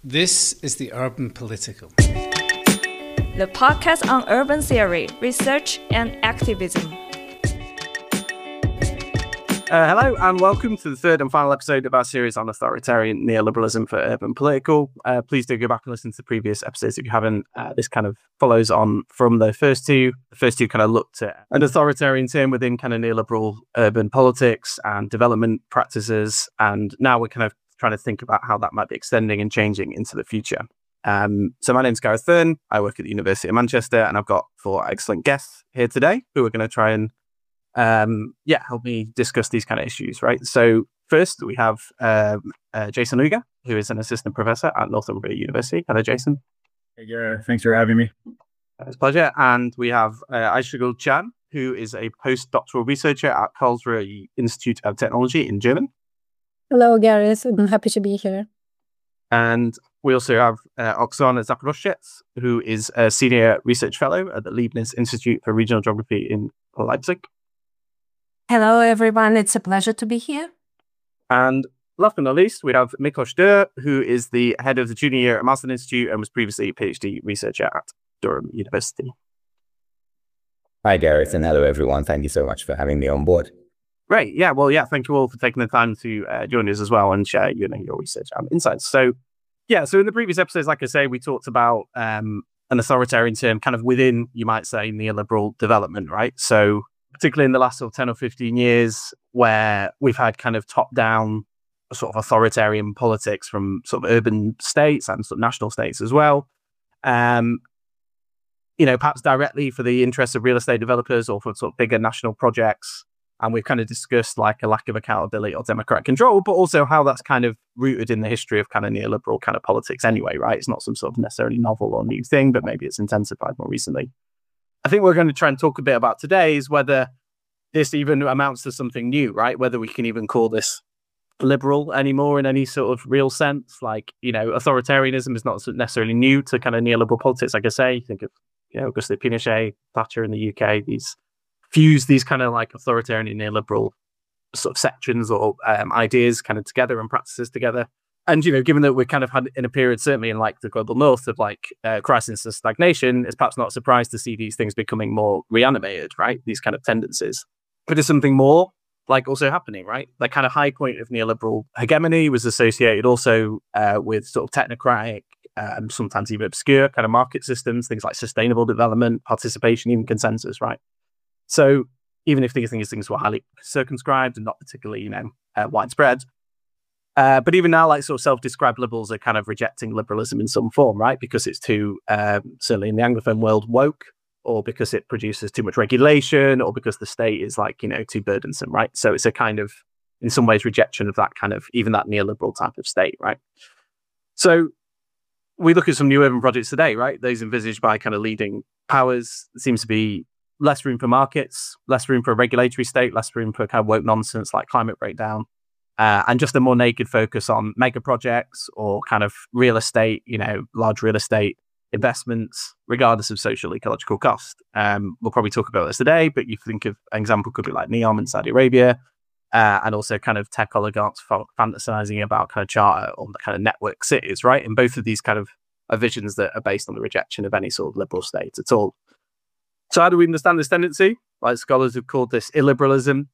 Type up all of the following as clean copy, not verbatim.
This is the Urban Political, the podcast on urban theory, research, and activism. Hello and welcome to the third and final episode of our series on authoritarian neoliberalism for Urban Political. Please do go back and listen to the previous episodes if you haven't. This kind of follows on from the first two. The first two kind of looked at an authoritarian term within kind of neoliberal urban politics and development practices. And now we're kind of trying to think about how that might be extending and changing into the future. So my name's Gareth Thurn. I work at the University of Manchester, and I've got four excellent guests here today who are going to try and help me discuss these kind of issues, right? So first we have Jason Luger, who is an assistant professor at Northumbria University. Hello, Jason. Hey, Gareth. Thanks for having me. It's a pleasure. And we have Ayşegül Can, who is a postdoctoral researcher at Karlsruhe Institute of Technology in Germany. Hello, Gareth. I'm happy to be here. And we also have Oksana Zaporozhets, who is a senior research fellow at the Leibniz Institute for Regional Geography in Leipzig. Hello, everyone. It's a pleasure to be here. And last but not least, we have Miklos Dürr, who is the head of the junior year at Marsden Institute and was previously a PhD researcher at Durham University. Hi, Gareth, and hello, everyone. Thank you so much for having me on board. Great. Yeah. Well, yeah. Thank you all for taking the time to join us as well and share, your research and insights. So in the previous episodes, like I say, we talked about an authoritarian term kind of within, you might say, neoliberal development, right? So particularly in the last sort of 10 or 15 years, where we've had kind of top-down sort of authoritarian politics from sort of urban states and sort of national states as well. Perhaps directly for the interests of real estate developers or for sort of bigger national projects. And we've kind of discussed like a lack of accountability or democratic control, but also how that's kind of rooted in the history of kind of neoliberal kind of politics anyway, right? It's not some sort of necessarily novel or new thing, but maybe it's intensified more recently. I think we're going to try and talk a bit about today is whether this even amounts to something new, right? Whether we can even call this liberal anymore in any sort of real sense. Like, authoritarianism is not necessarily new to kind of neoliberal politics. Like I say, think of, Augusto Pinochet, Thatcher in the UK, these fuse these kind of like authoritarian and neoliberal sort of sections or ideas kind of together and practices together. And, given that we're kind of had in a period, certainly in like the global north of like crisis and stagnation, it's perhaps not a surprise to see these things becoming more reanimated, right? These kind of tendencies. But there's something more like also happening, right? The kind of high point of neoliberal hegemony was associated also with sort of technocratic, sometimes even obscure kind of market systems, things like sustainable development, participation, even consensus, right? So even if these things were highly circumscribed and not particularly, widespread, but even now, like sort of self-described liberals are kind of rejecting liberalism in some form, right? Because it's too, certainly in the Anglophone world, woke, or because it produces too much regulation, or because the state is like, too burdensome, right? So it's a kind of, in some ways, rejection of that kind of, even that neoliberal type of state, right? So we look at some new urban projects today, right? Those envisaged by kind of leading powers. There seems to be less room for markets, less room for a regulatory state, less room for kind of woke nonsense like climate breakdown. And just a more naked focus on mega projects or kind of real estate, large real estate investments, regardless of social ecological cost. We'll probably talk about this today, but you think of an example could be like NEOM in Saudi Arabia, and also kind of tech oligarchs fantasizing about kind of charter or the kind of network cities, right? And both of these kind of are visions that are based on the rejection of any sort of liberal state at all. So how do we understand this tendency? Like scholars have called this illiberalism.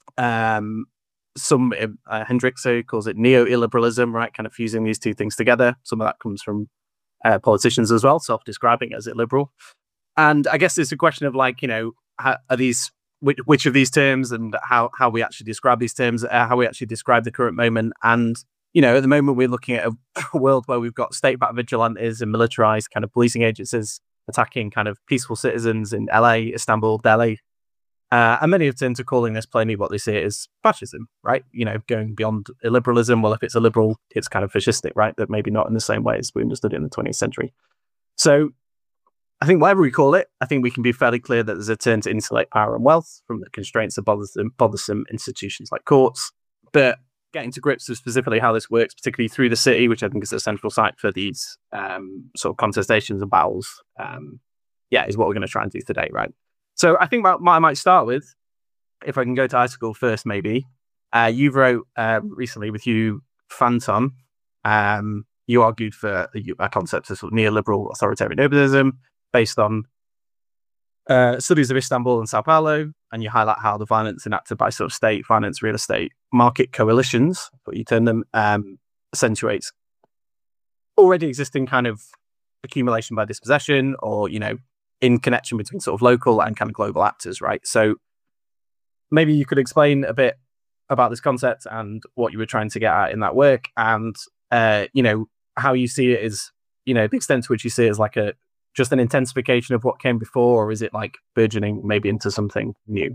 Some Hendrikse calls it neo-illiberalism, right? Kind of fusing these two things together. Some of that comes from politicians as well, self-describing as illiberal. And I guess it's a question of like, how are these, which of these terms and how we actually describe these terms, how we actually describe the current moment. And, at the moment we're looking at a world where we've got state-backed vigilantes and militarized kind of policing agencies attacking kind of peaceful citizens in LA, Istanbul, Delhi. And many have turned to calling this plainly what they see as fascism, right? Going beyond illiberalism. Well, if it's a liberal, it's kind of fascistic, right? That maybe not in the same way as we understood it in the 20th century. So I think whatever we call it, I think we can be fairly clear that there's a turn to insulate power and wealth from the constraints of bothersome institutions like courts. But getting to grips with specifically how this works, particularly through the city, which I think is a central site for these sort of contestations and battles, is what we're going to try and do today, right? So I think what I might start with, if I can go to Ayşegül first, maybe. You wrote recently with Hugh Fanton you argued for a concept of sort of neoliberal authoritarian urbanism based on studies of Istanbul and Sao Paulo, and you highlight how the violence enacted by sort of state finance real estate market coalitions, what you term them, accentuates already existing kind of accumulation by dispossession, or, you know, in connection between sort of local and kind of global actors, right? So maybe you could explain a bit about this concept and what you were trying to get at in that work, and, you know, how you see it as, you know, the extent to which you see it as like just an intensification of what came before, or is it like burgeoning maybe into something new?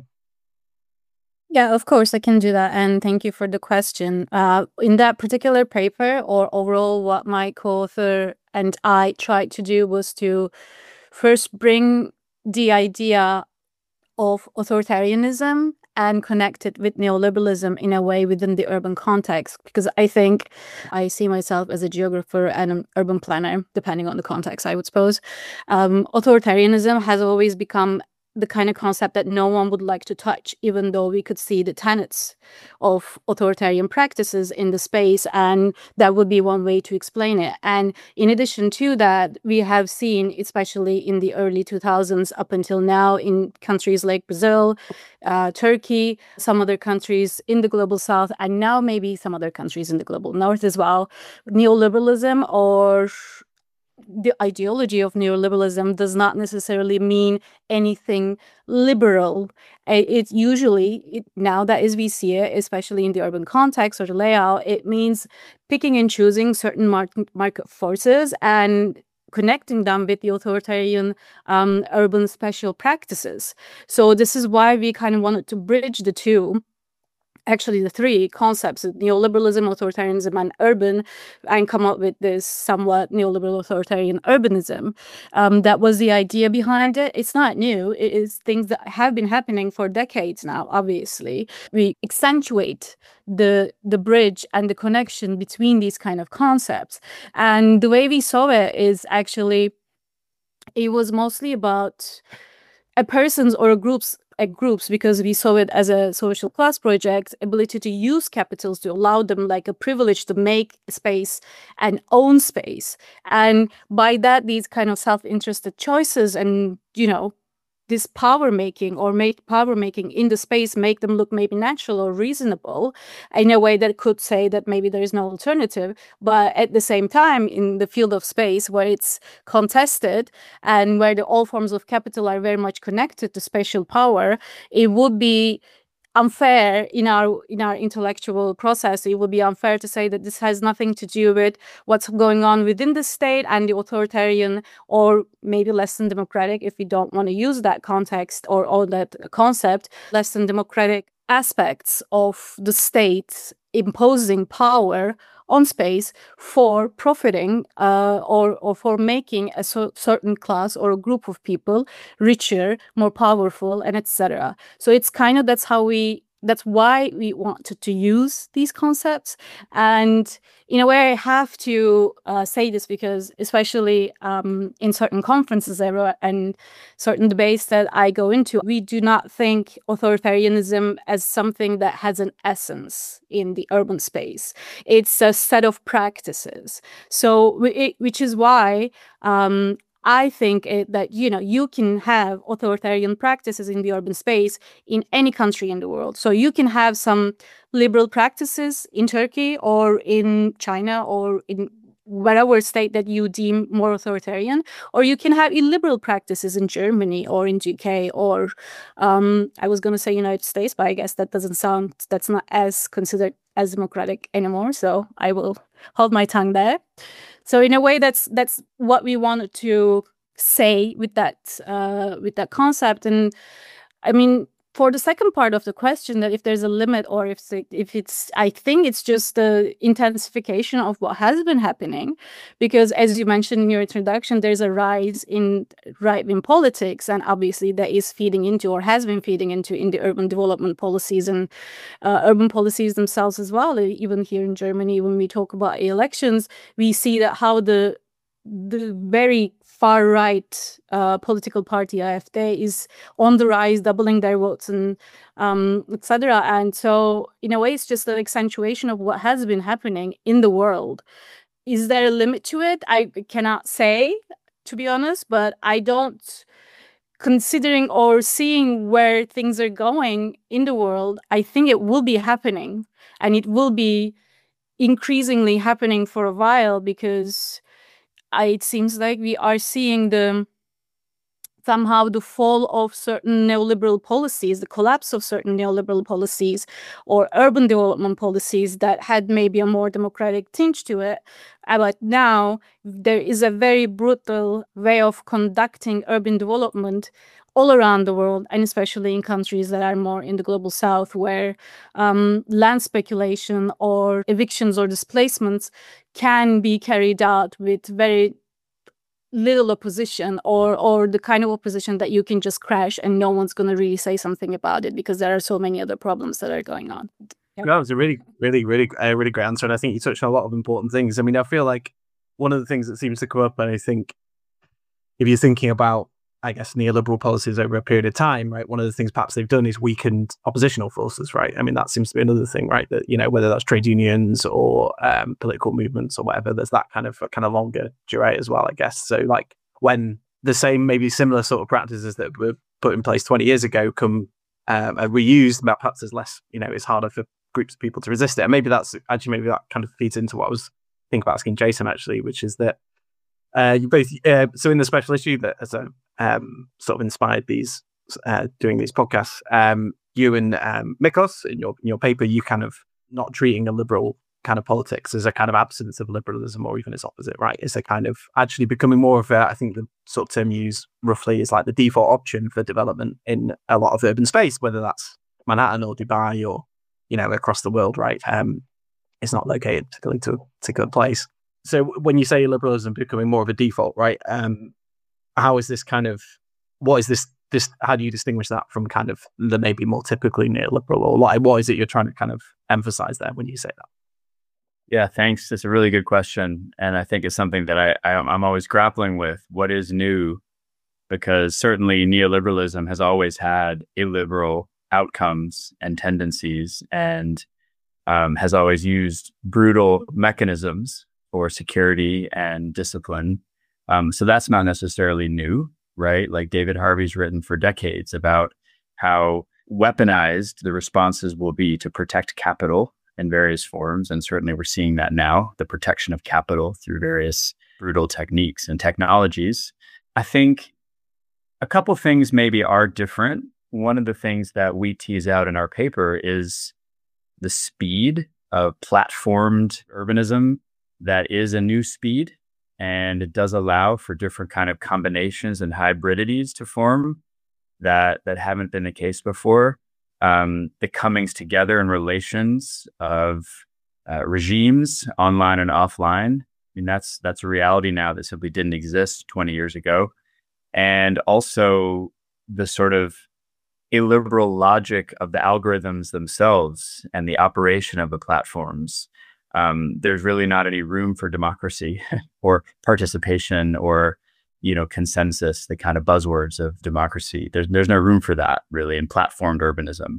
Yeah, of course, I can do that. And thank you for the question. In that particular paper, or overall, what my co-author and I tried to do was to first bring the idea of authoritarianism and connect it with neoliberalism in a way within the urban context, because I think I see myself as a geographer and an urban planner, depending on the context, I would suppose. Authoritarianism has always become the kind of concept that no one would like to touch, even though we could see the tenets of authoritarian practices in the space, and that would be one way to explain it. And in addition to that, we have seen, especially in the early 2000s up until now, in countries like Brazil, Turkey, some other countries in the global south, and now maybe some other countries in the global north as well, neoliberalism, or the ideology of neoliberalism, does not necessarily mean anything liberal. It usually, now that as we see it, especially in the urban context or the layout, it means picking and choosing certain market forces and connecting them with the authoritarian urban special practices. So this is why we kind of wanted to bridge the two, actually the three concepts, neoliberalism, authoritarianism, and urban, and come up with this somewhat neoliberal authoritarian urbanism. That was the idea behind it. It's not new. It is things that have been happening for decades now, obviously. We accentuate the bridge and the connection between these kind of concepts. And the way we saw it is actually, it was mostly about a person's or a group's, because we saw it as a social class project, ability to use capitals to allow them like a privilege to make space and own space. And by that, these kind of self-interested choices and, you know, this power making or power making in the space make them look maybe natural or reasonable in a way that could say that maybe there is no alternative. But at the same time, in the field of space where it's contested and where all forms of capital are very much connected to spatial power, it would be unfair in our intellectual process. It would be unfair to say that this has nothing to do with what's going on within the state and the authoritarian, or maybe less than democratic, if we don't want to use that context or that concept, less than democratic aspects of the state imposing power on space for profiting or for making a certain class or a group of people richer, more powerful, and etc. So it's kind of, that's why we wanted to use these concepts. And in a way, I have to say this because, especially in certain conferences and certain debates that I go into, we do not think authoritarianism as something that has an essence in the urban space. It's a set of practices. So, which is why I think that, you know, you can have authoritarian practices in the urban space in any country in the world. So you can have some liberal practices in Turkey or in China or in whatever state that you deem more authoritarian, or you can have illiberal practices in Germany or in UK or I was going to say United States, but I guess that's not as considered as democratic anymore. So I will hold my tongue there. So in a way, that's what we wanted to say with that concept. And I mean, for the second part of the question, that if there's a limit or if it's, I think it's just the intensification of what has been happening, because as you mentioned in your introduction, there's a rise in right-wing politics, and obviously that is feeding into or has been feeding into in the urban development policies and urban policies themselves as well. Even here in Germany, when we talk about elections, we see that how the very far right political party AfD is on the rise, doubling their votes and etc. And so in a way, it's just an accentuation of what has been happening in the world is there a limit to it? I cannot say, to be honest, but I don't, considering or seeing where things are going in the world, I think it will be happening, and it will be increasingly happening for a while, because it seems like we are seeing somehow the fall of certain neoliberal policies, the collapse of certain neoliberal policies or urban development policies that had maybe a more democratic tinge to it. But now there is a very brutal way of conducting urban development all around the world, and especially in countries that are more in the global south, where land speculation or evictions or displacements can be carried out with very little opposition, or the kind of opposition that you can just crash and no one's going to really say something about it, because there are so many other problems that are going on. That was a really great answer, and I think you touched on a lot of important things. I mean, I feel like one of the things that seems to come up, and I think if you're thinking about, I guess, neoliberal policies over a period of time, right, one of the things perhaps they've done is weakened oppositional forces, right? I mean, that seems to be another thing, right? That, you know, whether that's trade unions or political movements or whatever, there's that kind of longer durée as well, I guess. So like when the same, maybe similar sort of practices that were put in place 20 years ago are reused, perhaps there's less, you know, it's harder for groups of people to resist it. And maybe that kind of feeds into what I was thinking about asking Jason, actually, which is that you both, so in the special issue that has sort of inspired these doing these podcasts, you and Miklos, in your paper, you kind of not treating a liberal kind of politics as a kind of absence of liberalism, or even its opposite, right? It's a kind of actually becoming more of a, I think the sort of term used roughly is like the default option for development in a lot of urban space, whether that's Manhattan or Dubai or, you know, across the world, right? It's not located particularly to a particular place. So when you say liberalism becoming more of a default, right? How is this kind of, what is this, how do you distinguish that from kind of the maybe more typically neoliberal, or like, what is it you're trying to kind of emphasize there when you say that? Yeah, thanks. It's a really good question. And I think it's something that I'm always grappling with. What is new? Because certainly neoliberalism has always had illiberal outcomes and tendencies, and has always used brutal mechanisms for security and discipline. So that's not necessarily new, right? Like David Harvey's written for decades about how weaponized the responses will be to protect capital in various forms. And certainly we're seeing that now, the protection of capital through various brutal techniques and technologies. I think a couple things maybe are different. One of the things that we tease out in our paper is the speed of platformed urbanism. That is a new speed, and it does allow for different kind of combinations and hybridities to form that haven't been the case before. The comings together and relations of regimes, online and offline. I mean, that's a reality now that simply didn't exist 20 years ago. And also the sort of illiberal logic of the algorithms themselves and the operation of the platforms. There's really not any room for democracy or participation or, you know, consensus, the kind of buzzwords of democracy. There's no room for that really in platformed urbanism.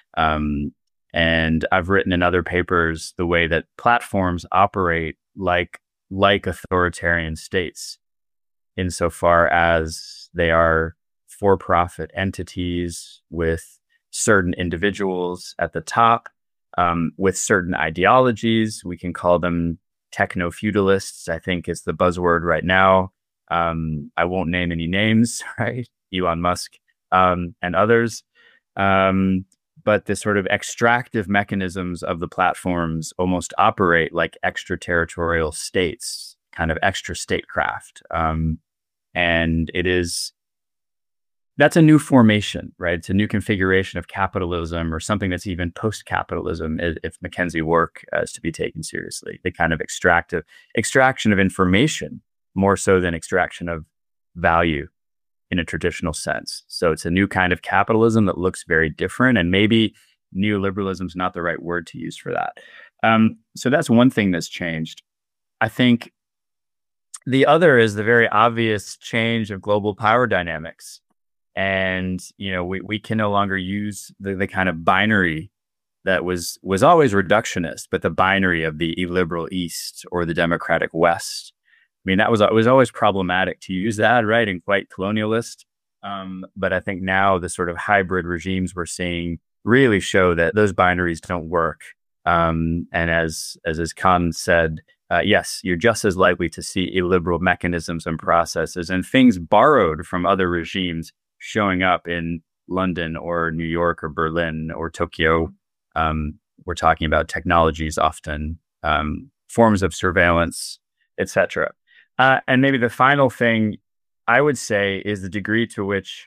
And I've written in other papers the way that platforms operate like authoritarian states, insofar as they are for-profit entities with certain individuals at the top, with certain ideologies. We can call them techno-feudalists, I think is the buzzword right now. I won't name any names, right? Elon Musk and others. But the sort of extractive mechanisms of the platforms almost operate like extraterritorial states, kind of extra statecraft. And that's a new formation, right? It's a new configuration of capitalism, or something that's even post-capitalism, if McKinsey work is to be taken seriously. The kind of extraction of information, more so than extraction of value in a traditional sense. So it's a new kind of capitalism that looks very different, and maybe neoliberalism is not the right word to use for that. So that's one thing that's changed. I think the other is the very obvious change of global power dynamics. And, you know, we can no longer use the kind of binary that was always reductionist, but the binary of the illiberal East or the democratic West. I mean, it was always problematic to use that, right, and quite colonialist. But I think now the sort of hybrid regimes we're seeing really show that those binaries don't work. And as Khan said, yes, you're just as likely to see illiberal mechanisms and processes and things borrowed from other regimes showing up in London or New York or Berlin or Tokyo. We're talking about technologies often, forms of surveillance, etc. And maybe the final thing I would say is the degree to which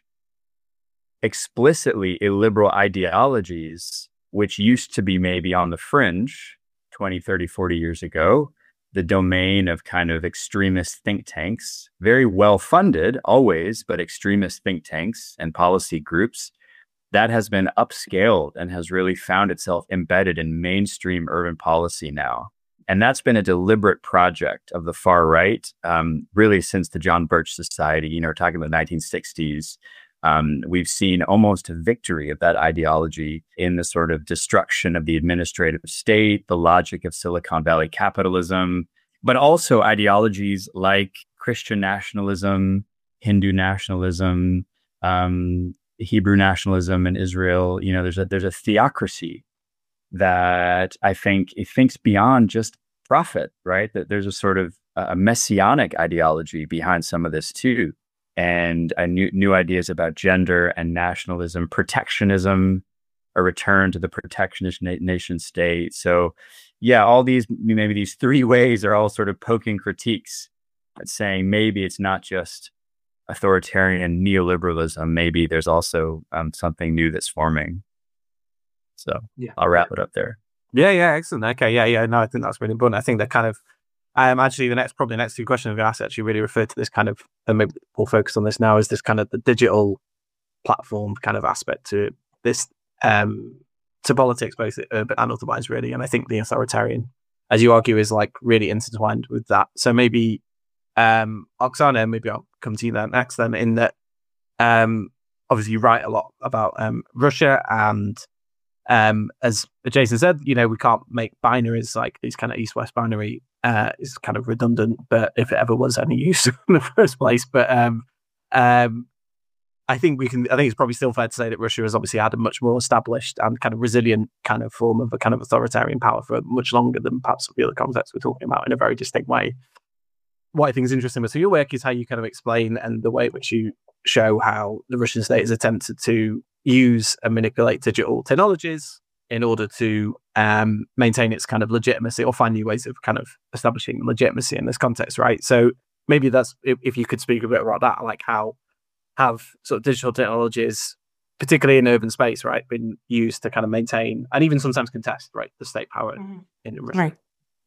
explicitly illiberal ideologies, which used to be maybe on the fringe 20, 30, 40 years ago, the domain of kind of extremist think tanks, very well funded always, but extremist think tanks and policy groups, that has been upscaled and has really found itself embedded in mainstream urban policy now. And that's been a deliberate project of the far right, really since the John Birch Society, talking about the 1960s. We've seen almost a victory of that ideology in the sort of destruction of the administrative state, the logic of Silicon Valley capitalism, but also ideologies like Christian nationalism, Hindu nationalism, Hebrew nationalism in Israel. There's a theocracy that I think it thinks beyond just profit, right? That there's a sort of a messianic ideology behind some of this too. And new ideas about gender and nationalism, protectionism, a return to the protectionist nation state. So yeah, all these three ways are all sort of poking critiques at saying maybe it's not just authoritarian neoliberalism. Maybe there's also something new that's forming. So I'll wrap it up there. Yeah, excellent. Okay, no, I think that's really important. I think that kind of actually the next two questions I'm going to ask actually really refer to this kind of, and maybe we'll focus on this now, is this kind of the digital platform kind of aspect to this, to politics, both urban and otherwise, really. And I think the authoritarian, as you argue, is like really intertwined with that. So maybe, Oksana, maybe I'll come to you there next then, in that obviously you write a lot about Russia, and as Jason said, we can't make binaries like these kind of east-west binary is kind of redundant, but if it ever was any use in the first place. But I think it's probably still fair to say that Russia has obviously had a much more established and kind of resilient kind of form of a kind of authoritarian power for much longer than perhaps the other contexts we're talking about, in a very distinct way. What I think is interesting with your work is how you kind of explain, and the way in which you show how the Russian state has attempted to use and manipulate digital technologies in order to maintain its kind of legitimacy, or find new ways of kind of establishing legitimacy in this context, right? So maybe that's, if you could speak a bit about that, like how have sort of digital technologies, particularly in urban space, right, been used to kind of maintain and even sometimes contest, right, the state power in Russia. Right.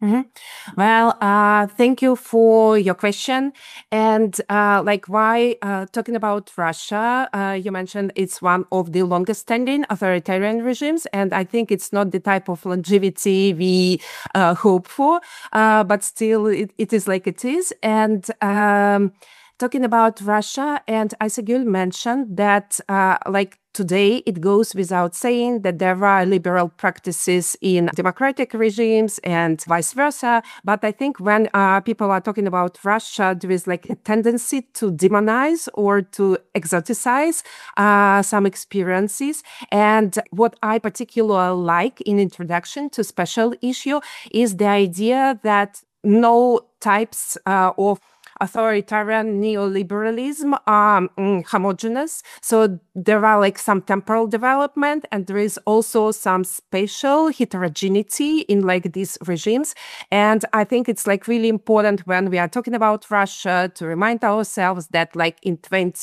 Well, thank you for your question. And why talking about Russia, you mentioned it's one of the longest standing authoritarian regimes, and I think it's not the type of longevity we hope for, but still it is like it is. And talking about Russia, and Aysegül mentioned that today, it goes without saying that there are liberal practices in democratic regimes and vice versa. But I think when people are talking about Russia, there is like a tendency to demonize or to exoticize some experiences. And what I particularly like in introduction to special issue is the idea that no types of authoritarian neoliberalism are homogeneous. So there are like some temporal development, and there is also some spatial heterogeneity in like these regimes. And I think it's like really important when we are talking about Russia to remind ourselves that like in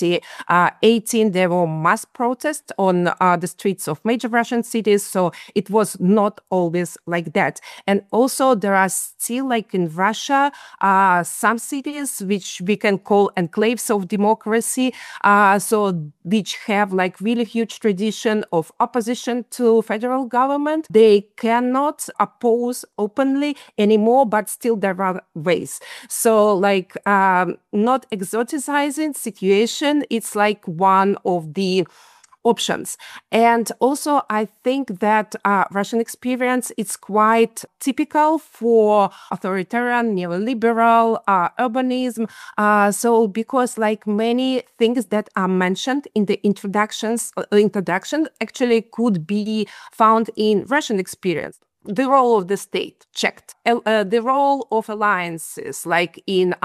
2018, there were mass protests on the streets of major Russian cities. So it was not always like that. And also there are still like in Russia, some cities which we can call enclaves of democracy, so which have like really huge tradition of opposition to federal government. They cannot oppose openly anymore, but still there are ways. So like not exoticizing situation, it's like one of the options. And also, I think that Russian experience is quite typical for authoritarian, neoliberal urbanism. So because like many things that are mentioned in the introduction actually could be found in Russian experience. The role of the state, checked. The role of alliances, like in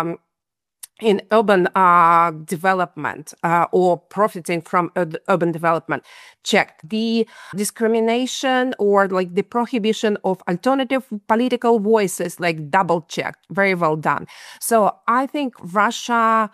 urban development or profiting from urban development, checked. The discrimination or like the prohibition of alternative political voices, like double checked. Very well done. So I think Russia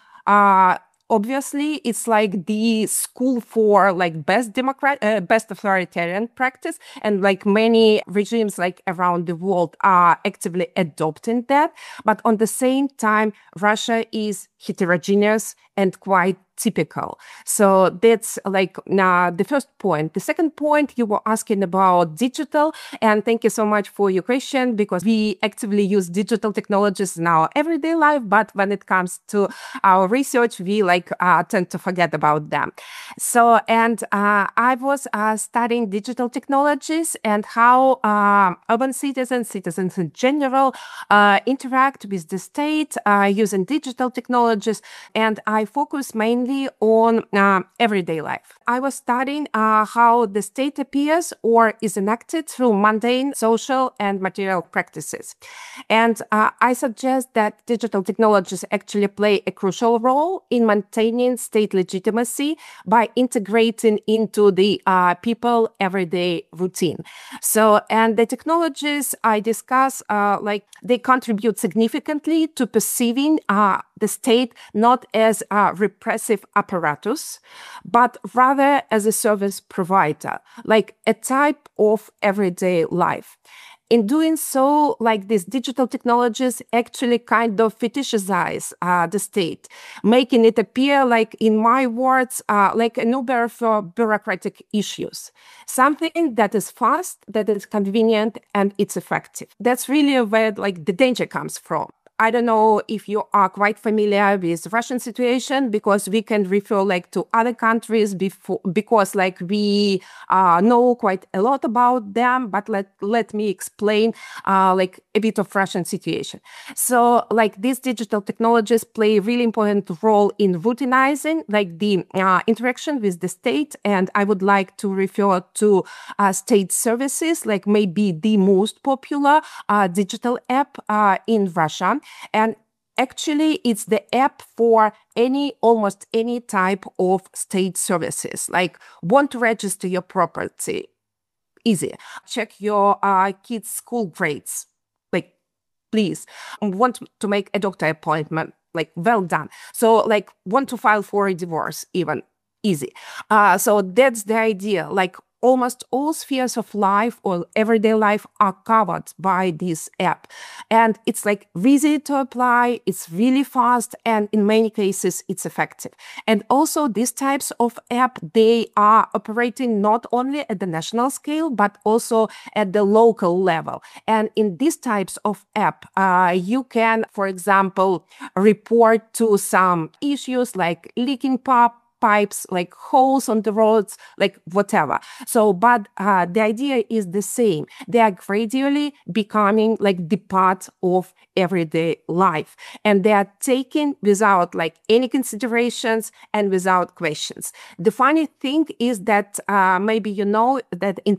obviously it's like the school for like best authoritarian practice, and like many regimes like around the world are actively adopting that. But on the same time, Russia is heterogeneous and quite typical. So that's like the first point. The second point, you were asking about digital, and thank you so much for your question, because we actively use digital technologies in our everyday life, but when it comes to our research, we like tend to forget about them. So, and I was studying digital technologies and how urban citizens in general, interact with the state using digital technologies, and I focus mainly on everyday life. I was studying how the state appears or is enacted through mundane social and material practices. And I suggest that digital technologies actually play a crucial role in maintaining state legitimacy by integrating into the people everyday routine. So, and the technologies I discuss, like they contribute significantly to perceiving the state not as a repressive apparatus, but rather as a service provider, like a type of everyday life. In doing so, like these digital technologies actually kind of fetishize the state, making it appear like, in my words, like an Uber for bureaucratic issues. Something that is fast, that is convenient, and it's effective. That's really where like the danger comes from. I don't know if you are quite familiar with Russian situation, because we can refer like to other countries because like we know quite a lot about them, but let me explain like a bit of Russian situation. So like these digital technologies play a really important role in routinizing like the interaction with the state, and I would like to refer to state services, like maybe the most popular digital app in Russia. And actually, it's the app for almost any type of state services, like want to register your property, easy. Check your kids' school grades, like please. Want to make a doctor appointment, like well done. So like want to file for a divorce, even easy. So that's the idea, like almost all spheres of life or everyday life are covered by this app. And it's like easy to apply, it's really fast, and in many cases, it's effective. And also these types of app, they are operating not only at the national scale, but also at the local level. And in these types of app, you can, for example, report to some issues like leaking pipes, like holes on the roads, like whatever. So, but the idea is the same. They are gradually becoming like the part of everyday life, and they are taken without like any considerations and without questions. The funny thing is that maybe you know that in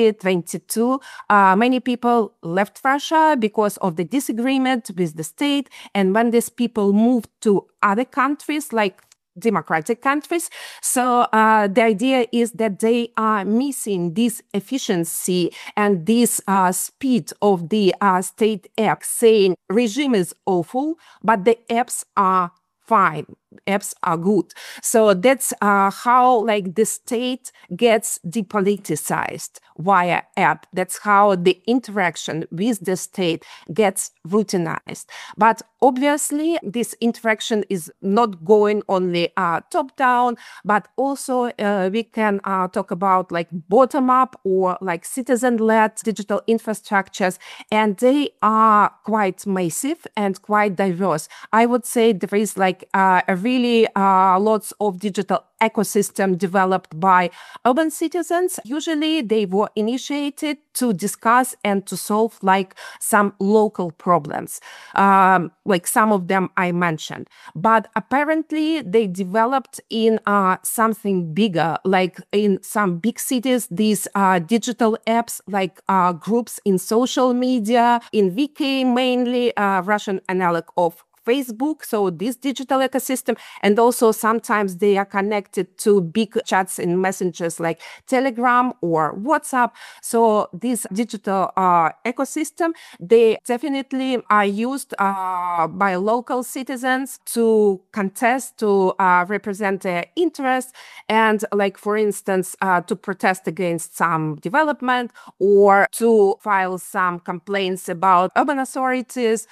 2022, many people left Russia because of the disagreement with the state, and when these people moved to other countries, like democratic countries. So the idea is that they are missing this efficiency and this speed of the state app, saying regime is awful, but the apps are fine. Apps are good. So that's how like the state gets depoliticized via app. That's how the interaction with the state gets routinized. But obviously, this interaction is not going only top down, but also we can talk about like bottom up or like citizen-led digital infrastructures, and they are quite massive and quite diverse. I would say there is like a really lots of digital ecosystem developed by urban citizens. Usually they were initiated to discuss and to solve like some local problems, like some of them I mentioned. But apparently they developed in something bigger, like in some big cities, these digital apps like groups in social media, in VK mainly, Russian analog of Facebook, so this digital ecosystem, and also sometimes they are connected to big chats in messengers like Telegram or WhatsApp. So this digital ecosystem, they definitely are used by local citizens to contest, to represent their interests, and like, for instance, to protest against some development or to file some complaints about urban authorities.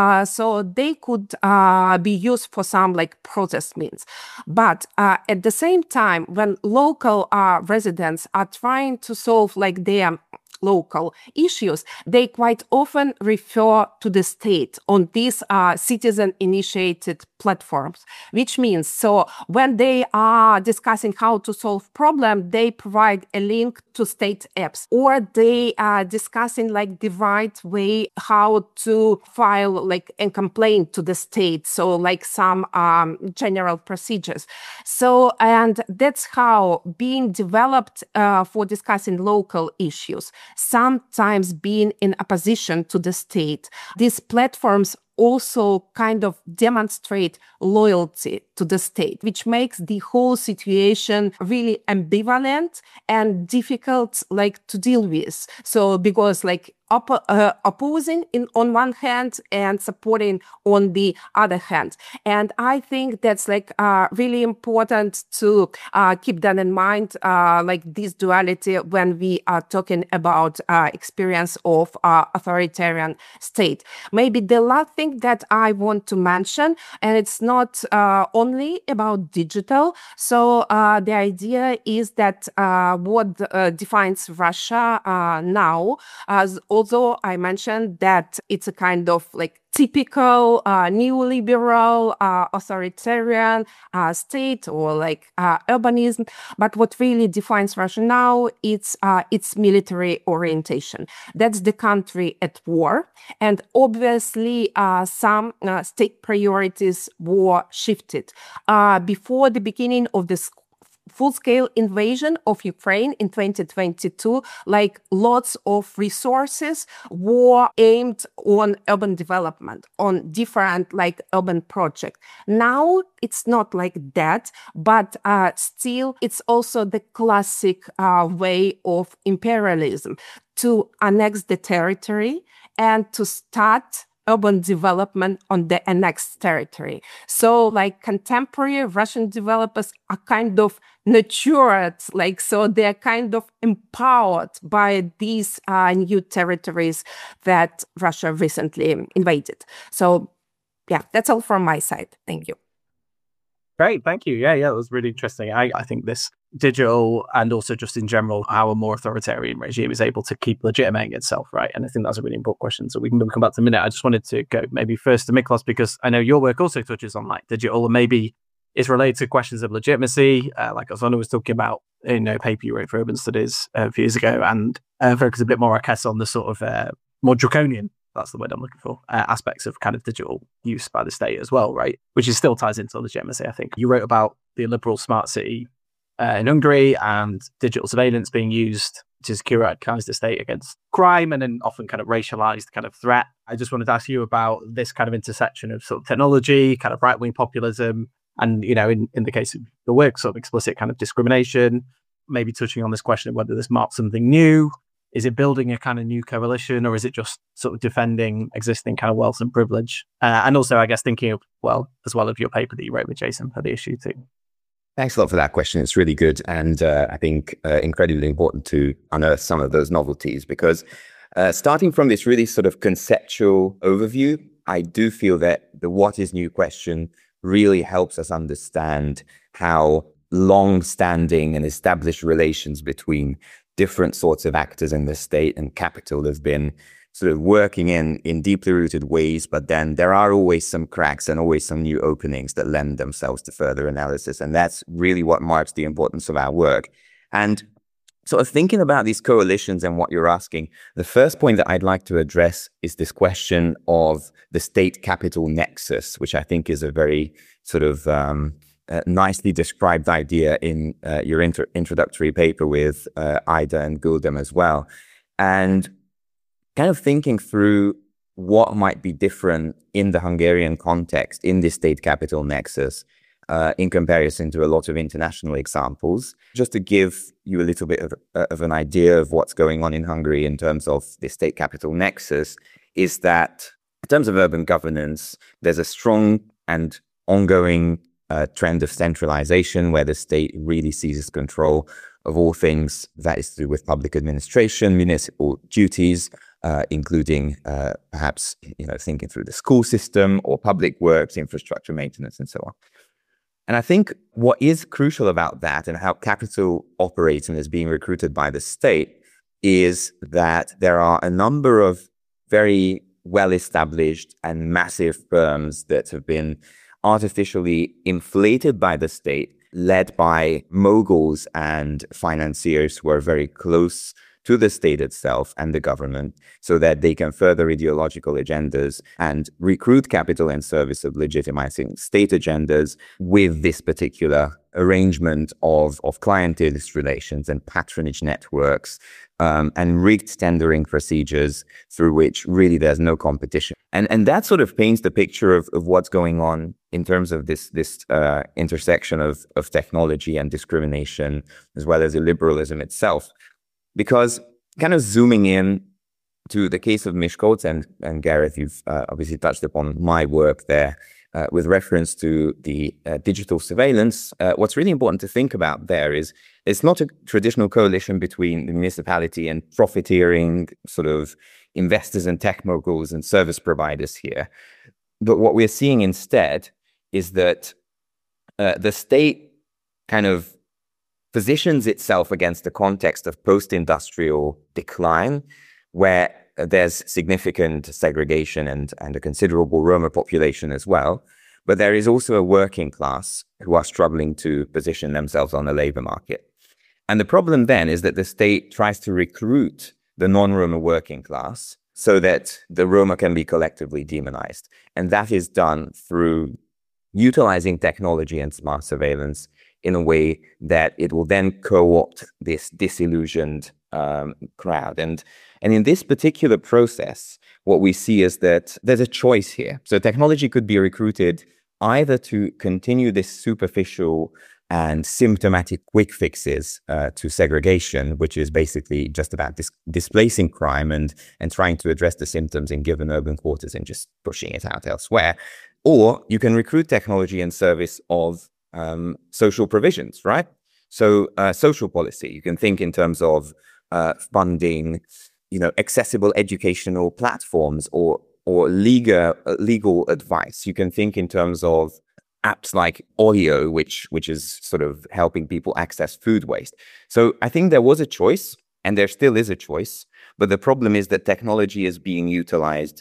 So they could be used for some like protest means. But at the same time, when local residents are trying to solve like their local issues, they quite often refer to the state on these citizen-initiated platforms, which means, so when they are discussing how to solve problem, they provide a link to state apps, or they are discussing like the right way how to file like a complaint to the state, so like some general procedures. So, and that's how being developed for discussing local issues, sometimes being in opposition to the state. These platforms also kind of demonstrate loyalty to the state, which makes the whole situation really ambivalent and difficult like to deal with. So because like opposing on one hand and supporting on the other hand. And I think that's like really important to keep that in mind, like this duality when we are talking about experience of authoritarian state. Maybe the last thing that I want to mention, and it's not only about digital. So the idea is that what defines Russia now, as also I mentioned that it's a kind of like typical neoliberal authoritarian state or like urbanism. But what really defines Russia now, it's its military orientation. That's the country at war. And obviously some state priorities were shifted. Before the beginning of this full-scale invasion of Ukraine in 2022, like lots of resources were aimed on urban development, on different like urban projects. Now it's not like that, but still it's also the classic way of imperialism to annex the territory and to start urban development on the annexed territory. So like contemporary Russian developers are kind of nurtured, like, so they're kind of empowered by these new territories that Russia recently invaded. So yeah, that's all from my side. Thank you. Great, thank you. Yeah, that was really interesting. I think this digital and also just in general, how a more authoritarian regime is able to keep legitimating itself, right? And I think that's a really important question. So we can come back to a minute. I just wanted to go maybe first to Miklos, because I know your work also touches on like digital and maybe is related to questions of legitimacy. Like Ozana was talking about in a paper you wrote for Urban Studies a few years ago, and focus a bit more, I guess, on the sort of more draconian, that's the word I'm looking for, aspects of kind of digital use by the state as well, right? Which is still ties into legitimacy, I think. You wrote about the liberal smart city in Hungary and digital surveillance being used to securitize the state against crime and then often kind of racialized kind of threat. I just wanted to ask you about this kind of intersection of sort of technology, kind of right-wing populism, and, you know, in the case of the work, sort of explicit kind of discrimination, maybe touching on this question of whether this marks something new. Is it building a kind of new coalition, or is it just sort of defending existing kind of wealth and privilege? And also, I guess, thinking of, well, as well of your paper that you wrote with Jason for the issue too. Thanks a lot for that question. It's really good. And I think incredibly important to unearth some of those novelties, because starting from this really sort of conceptual overview, I do feel that the what is new question really helps us understand how long-standing and established relations between different sorts of actors in the state and capital have been sort of working in deeply rooted ways, but then there are always some cracks and always some new openings that lend themselves to further analysis. And that's really what marks the importance of our work. And sort of thinking about these coalitions and what you're asking, the first point that I'd like to address is this question of the state-capital nexus, which I think is a very sort of nicely described idea in your introductory paper with Ida and Guldem as well. And kind of thinking through what might be different in the Hungarian context in this state-capital nexus in comparison to a lot of international examples. Just to give you a little bit of an idea of what's going on in Hungary in terms of the state-capital nexus, is that in terms of urban governance, there's a strong and ongoing trend of centralization where the state really seizes control of all things that is to do with public administration, municipal duties, including perhaps thinking through the school system or public works, infrastructure maintenance, and so on. And I think what is crucial about that and how capital operates and is being recruited by the state is that there are a number of very well-established and massive firms that have been artificially inflated by the state, led by moguls and financiers who are very close to the state itself and the government, so that they can further ideological agendas and recruit capital in service of legitimizing state agendas with this particular arrangement of clientelist relations and patronage networks and rigged tendering procedures through which really there's no competition. And that sort of paints the picture of what's going on in terms of this intersection of technology and discrimination, as well as illiberalism itself. Because kind of zooming in to the case of Miskolc, and Gareth, you've obviously touched upon my work there with reference to the digital surveillance. What's really important to think about there is it's not a traditional coalition between the municipality and profiteering sort of investors and tech moguls and service providers here. But what we're seeing instead is that the state kind of positions itself against the context of post-industrial decline, where there's significant segregation and a considerable Roma population as well. But there is also a working class who are struggling to position themselves on the labor market. And the problem then is that the state tries to recruit the non-Roma working class so that the Roma can be collectively demonized. And that is done through utilizing technology and smart surveillance in a way that it will then co-opt this disillusioned crowd. And in this particular process, what we see is that there's a choice here. So technology could be recruited either to continue this superficial and symptomatic quick fixes to segregation, which is basically just about displacing crime and trying to address the symptoms in given urban quarters and just pushing it out elsewhere. Or you can recruit technology in service of social provisions, right? So social policy, you can think in terms of funding, accessible educational platforms or legal advice. You can think in terms of apps like Oreo, which is sort of helping people access food waste. So I think there was a choice, and there still is a choice, but the problem is that technology is being utilized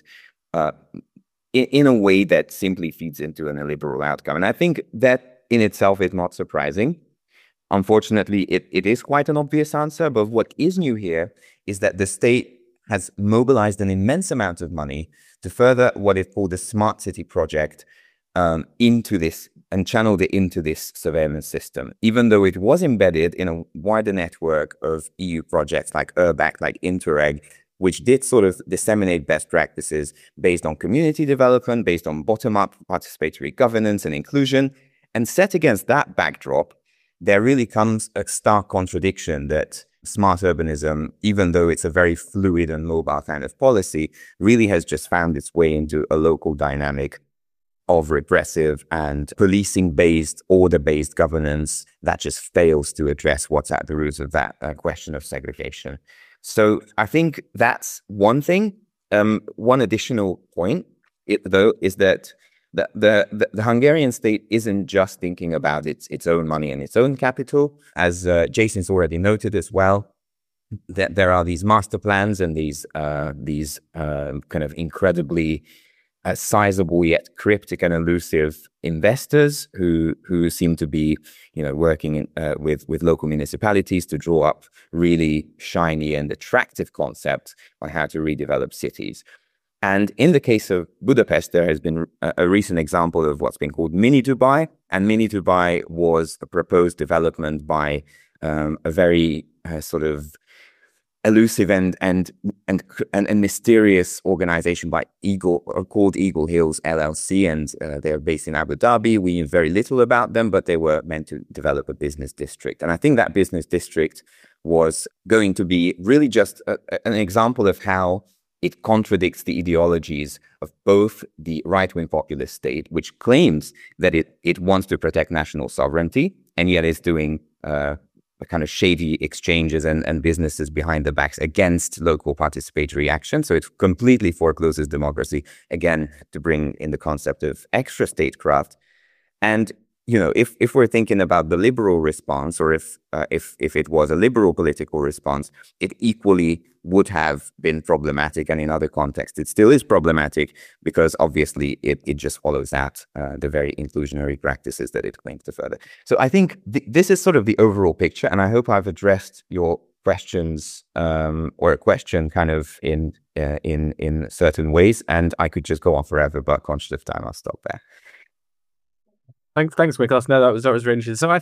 in a way that simply feeds into an illiberal outcome. And I think that in itself is not surprising. Unfortunately, it is quite an obvious answer, but what is new here is that the state has mobilized an immense amount of money to further what is called the Smart City project into this and channeled it into this surveillance system, even though it was embedded in a wider network of EU projects like URBAC, like Interreg, which did sort of disseminate best practices based on community development, based on bottom-up participatory governance and inclusion. And set against that backdrop, there really comes a stark contradiction that smart urbanism, even though it's a very fluid and mobile kind of policy, really has just found its way into a local dynamic of repressive and policing-based, order-based governance that just fails to address what's at the root of that question of segregation. So I think that's one thing. One additional point, though, is that the Hungarian state isn't just thinking about its own money and its own capital. As Jason's already noted as well, that there are these master plans and these kind of incredibly sizable yet cryptic and elusive investors who seem to be, working with local municipalities to draw up really shiny and attractive concepts on how to redevelop cities. And in the case of Budapest, there has been a recent example of what's been called Mini Dubai. And Mini Dubai was a proposed development by a very sort of elusive and mysterious organization called Eagle Hills LLC, and they're based in Abu Dhabi. We knew very little about them, but they were meant to develop a business district. And I think that business district was going to be really just an example of how it contradicts the ideologies of both the right-wing populist state, which claims that it wants to protect national sovereignty, and yet is doing kind of shady exchanges and businesses behind the backs against local participatory action. So it completely forecloses democracy, again, to bring in the concept of extra statecraft. And if we're thinking about the liberal response, or if it was a liberal political response, it equally would have been problematic. And in other contexts, it still is problematic because obviously it just follows out the very inclusionary practices that it claims to further. So I think this is sort of the overall picture, and I hope I've addressed your questions or a question kind of in certain ways. And I could just go on forever, but conscious of time, I'll stop there. Thanks, Miklos. No, that was really interesting. So I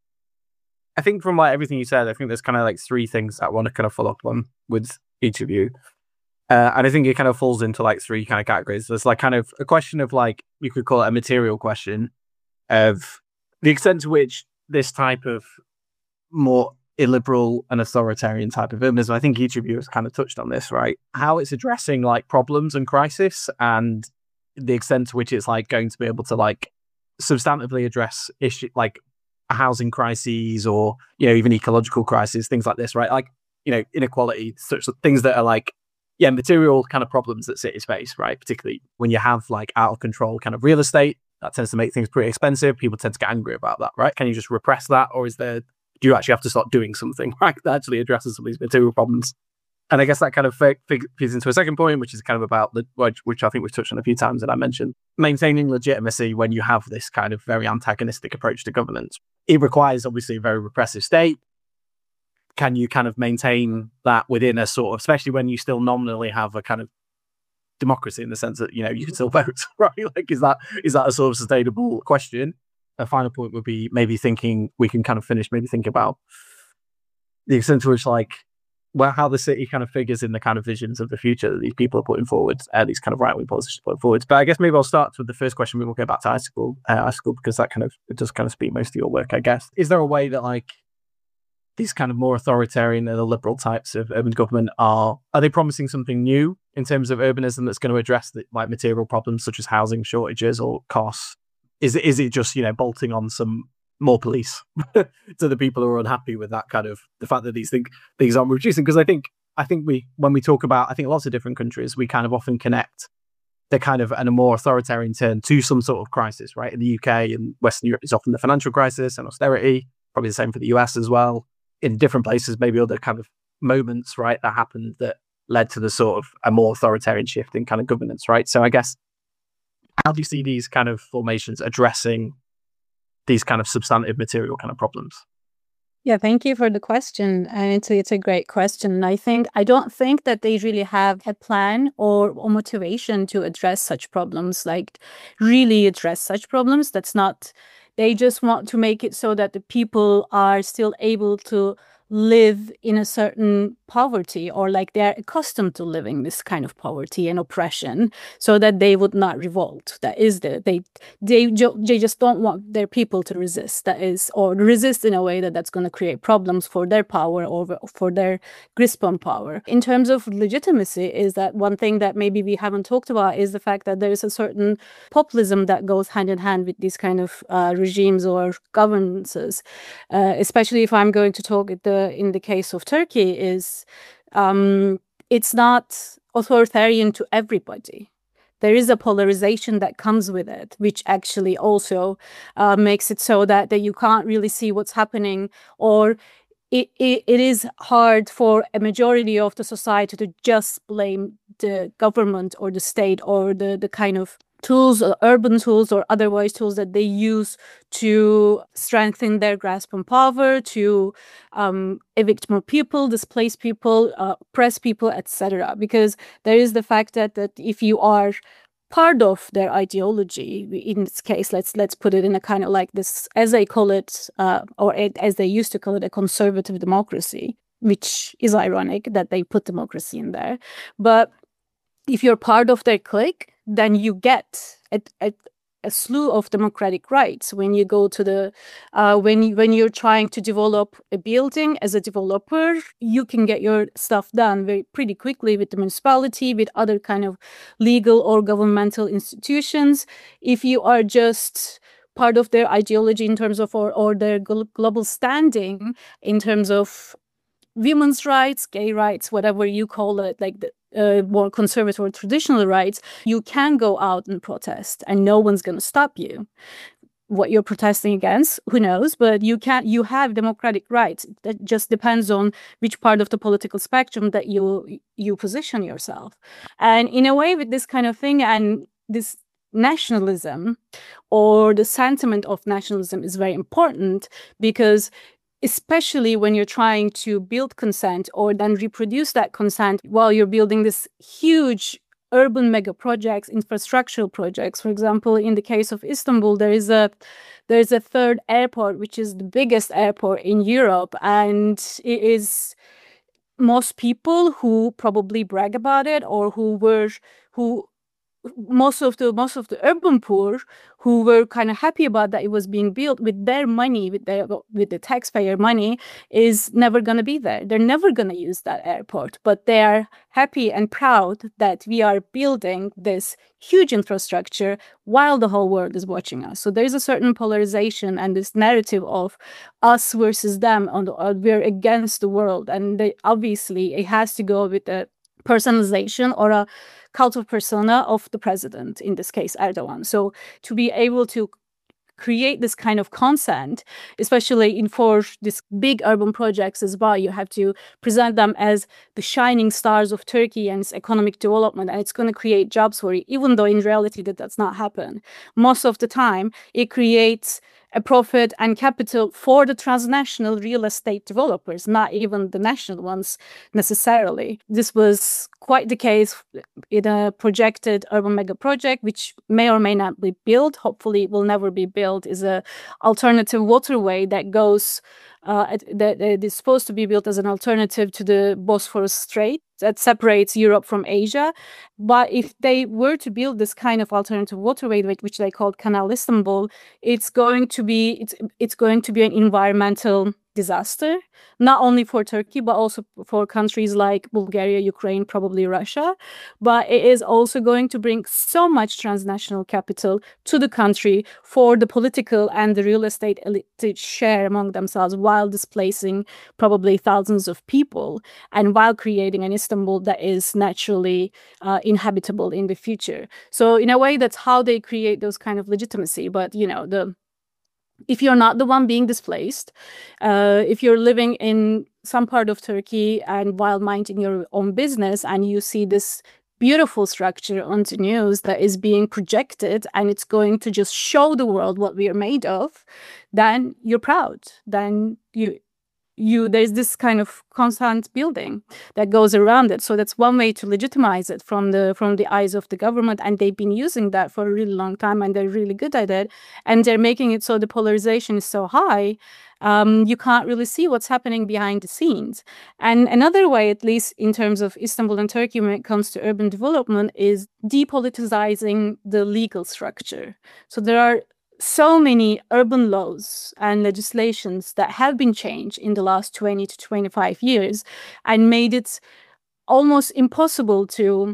think from like everything you said, I think there's kind of like three things I want to kind of follow up on with each of you. And I think it kind of falls into like three kind of categories. There's like kind of a question of like, you could call it a material question of the extent to which this type of more illiberal and authoritarian type of urbanism, I think each of you has kind of touched on this, right? How it's addressing like problems and crisis, and the extent to which it's like going to be able to like substantively address issue like housing crises or even ecological crises, things like this, right? Like inequality, such things that are like material kind of problems that cities face, right? Particularly when you have like out of control kind of real estate that tends to make things pretty expensive. People tend to get angry about that, right? Can you just repress that, or do you actually have to start doing something, right, that actually addresses some of these material problems? And I guess that kind of feeds into a second point, which is kind of about which I think we've touched on a few times, and I mentioned maintaining legitimacy when you have this kind of very antagonistic approach to governance. It requires obviously a very repressive state. Can you kind of maintain that within a sort of, especially when you still nominally have a kind of democracy in the sense that, you can still vote, right? Like, is that a sort of sustainable question? A final point would be maybe thinking about the extent to which like, well, how the city kind of figures in the kind of visions of the future that these people are putting forward, these kind of right-wing politicians putting forward. But I guess maybe I'll start with the first question. We will go back to high school because that it does kind of speak most of your work, I guess. Is there a way that like these kind of more authoritarian and liberal types of urban government are they promising something new in terms of urbanism that's going to address the like material problems such as housing shortages or costs? Is it just bolting on some more police to the people who are unhappy with that kind of the fact that these things aren't reducing? Because I think when we talk about lots of different countries, we kind of often connect the kind of and a more authoritarian turn to some sort of crisis, right? In the UK and Western Europe, it's often the financial crisis and austerity. Probably the same for the US as well. In different places, maybe other kind of moments, right, that happened that led to the sort of a more authoritarian shift in kind of governance, right? So I guess, how do you see these kind of formations addressing these kind of substantive material kind of problems? Yeah, thank you for the question. And it's a great question. I don't think that they really have a plan or motivation to address such problems, like really address such problems. They just want to make it so that the people are still able to live in a certain poverty, or like they're accustomed to living this kind of poverty and oppression, so that they would not revolt. That is they just don't want their people to resist. Or resist in a way that's going to create problems for their power or for their grasp on power. In terms of legitimacy, is that one thing that maybe we haven't talked about is the fact that there is a certain populism that goes hand in hand with these kind of regimes or governances, especially if I'm going to talk in the case of Turkey, is it's not authoritarian to everybody. There is a polarization that comes with it, which actually also makes it so that you can't really see what's happening, or it is hard for a majority of the society to just blame the government or the state or the kind of tools, or urban tools or otherwise tools that they use to strengthen their grasp on power, to evict more people, displace people, oppress people, etc. Because there is the fact that if you are part of their ideology, in this case, let's put it in a kind of like this, as they call it, as they used to call it, a conservative democracy, which is ironic that they put democracy in there. But if you're part of their clique, then you get a slew of democratic rights when you go to the when you're trying to develop a building as a developer. You can get your stuff done pretty quickly with the municipality, with other kind of legal or governmental institutions. If you are just part of their ideology in terms of or their global standing in terms of women's rights, gay rights, whatever you call it, like the more conservative or traditional rights, you can go out and protest and no one's going to stop you. What you're protesting against, who knows, but you have democratic rights. That just depends on which part of the political spectrum that you position yourself. And in a way, with this kind of thing and this nationalism or the sentiment of nationalism is very important, because especially when you're trying to build consent or then reproduce that consent while you're building this huge urban mega projects, infrastructural projects. For example, in the case of Istanbul, there is a third airport, which is the biggest airport in Europe, and it is most people who probably brag about it, or most of the urban poor who were kind of happy about that it was being built with their money, with the taxpayer money, is never going to be there. They're never going to use that airport, but they are happy and proud that we are building this huge infrastructure while the whole world is watching us. So there's a certain polarization and this narrative of us versus them, we're against the world, and obviously it has to go with the personalization or a cult of persona of the president, in this case Erdogan. So to be able to create this kind of consent, especially for these big urban projects as well, you have to present them as the shining stars of Turkey and its economic development, and it's going to create jobs for you, even though in reality that does not happen. Most of the time, it creates a profit and capital for the transnational real estate developers, not even the national ones necessarily. This was quite the case in a projected urban mega project, which may or may not be built. Hopefully it will never be built, is a alternative waterway that goes that is supposed to be built as an alternative to the Bosphorus Strait that separates Europe from Asia. But if they were to build this kind of alternative waterway, which they called Canal Istanbul, it's going to be an environmental disaster, not only for Turkey, but also for countries like Bulgaria, Ukraine, probably Russia. But it is also going to bring so much transnational capital to the country for the political and the real estate elite to share among themselves, while displacing probably thousands of people and while creating an Istanbul that is naturally inhabitable in the future. So in a way, that's how they create those kind of legitimacy. But, if you're not the one being displaced, if you're living in some part of Turkey and while minding your own business and you see this beautiful structure on the news that is being projected and it's going to just show the world what we are made of, then you're proud. Then there's this kind of constant building that goes around it. So that's one way to legitimize it from the eyes of the government, and they've been using that for a really long time, and they're really good at it, and they're making it so the polarization is so high, you can't really see what's happening behind the scenes. And another way, at least in terms of Istanbul and Turkey when it comes to urban development, is depoliticizing the legal structure. So there are so many urban laws and legislations that have been changed in the last 20 to 25 years and made it almost impossible to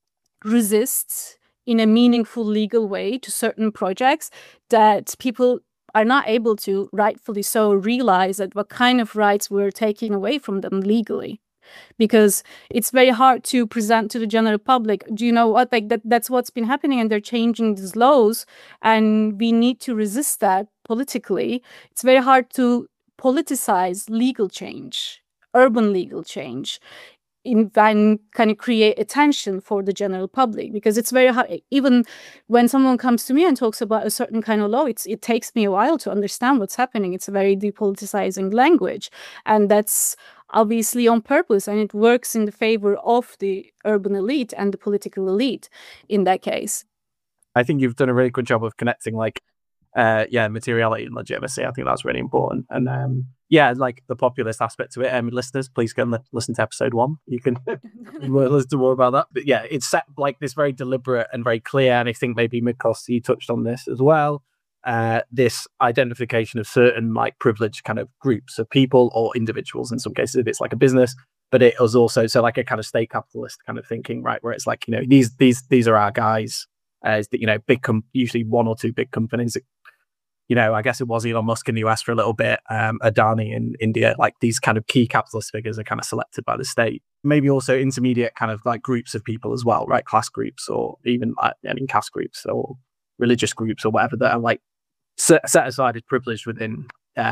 resist in a meaningful legal way to certain projects that people are not able to, rightfully so, realize that what kind of rights we're taking away from them legally. Because it's very hard to present to the general public, do you know what, like that's what's been happening, and they're changing these laws and we need to resist that politically. It's very hard to politicize legal change, urban legal change, and kind of create attention for the general public, because it's very hard. Even when someone comes to me and talks about a certain kind of law, it takes me a while to understand what's happening. It's a very depoliticizing language, and that's obviously on purpose, and it works in the favor of the urban elite and the political elite in that case. I think you've done a really good job of connecting materiality and legitimacy. I think that's really important. And like the populist aspect to it. Listeners, please go and listen to episode 1. You can listen to more about that. But yeah, it's set like this very deliberate and very clear. And I think maybe Mikos, you touched on this as well. This identification of certain like privileged kind of groups of people or individuals in some cases, if it's like a business. But it was also like a kind of state capitalist kind of thinking, right? Where it's like, these are our guys. Usually one or two big companies. I guess it was Elon Musk in the US for a little bit, Adani in India. Like these kind of key capitalist figures are kind of selected by the state. Maybe also intermediate kind of like groups of people as well, right? Class groups or even caste groups or religious groups or whatever that are like set aside as privileged within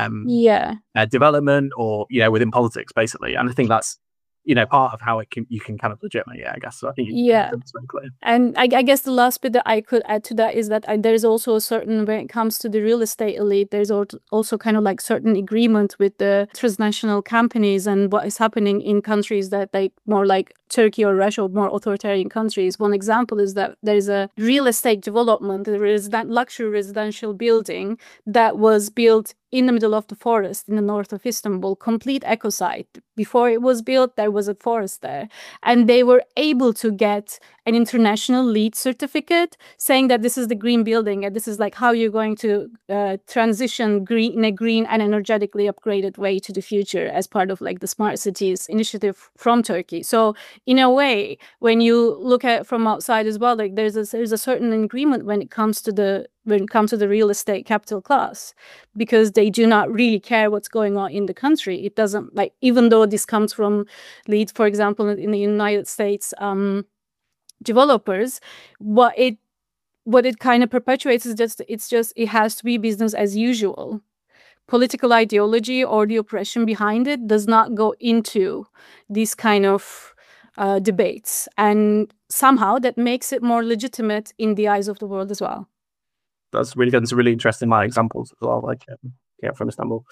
development or within politics, basically. And I think that's part of how you can kind of legitimate, I guess. So I think it's very clear. And I guess the last bit that I could add to that is that there's also a certain, when it comes to the real estate elite, there's also kind of like certain agreement with the transnational companies and what is happening in countries that like more like Turkey or Russia, or more authoritarian countries. One example is that there's a real estate development, there is that luxury residential building that was built in the middle of the forest in the north of Istanbul, complete eco site. Before it was built, there was a forest there. And they were able to get an international LEED certificate saying that this is the green building and this is like how you're going to transition green in a green and energetically upgraded way to the future as part of like the smart cities initiative from Turkey. So in a way, when you look at it from outside as well, like there's a certain agreement when it comes to the real estate capital class, because they do not really care what's going on in the country. It doesn't, like, even though this comes from LEED, for example, in the United States, developers, what it kind of perpetuates is it has to be business as usual. Political ideology or the oppression behind it does not go into these kind of debates, and somehow that makes it more legitimate in the eyes of the world as well. That's really good. It's really interesting examples as well, like from Istanbul.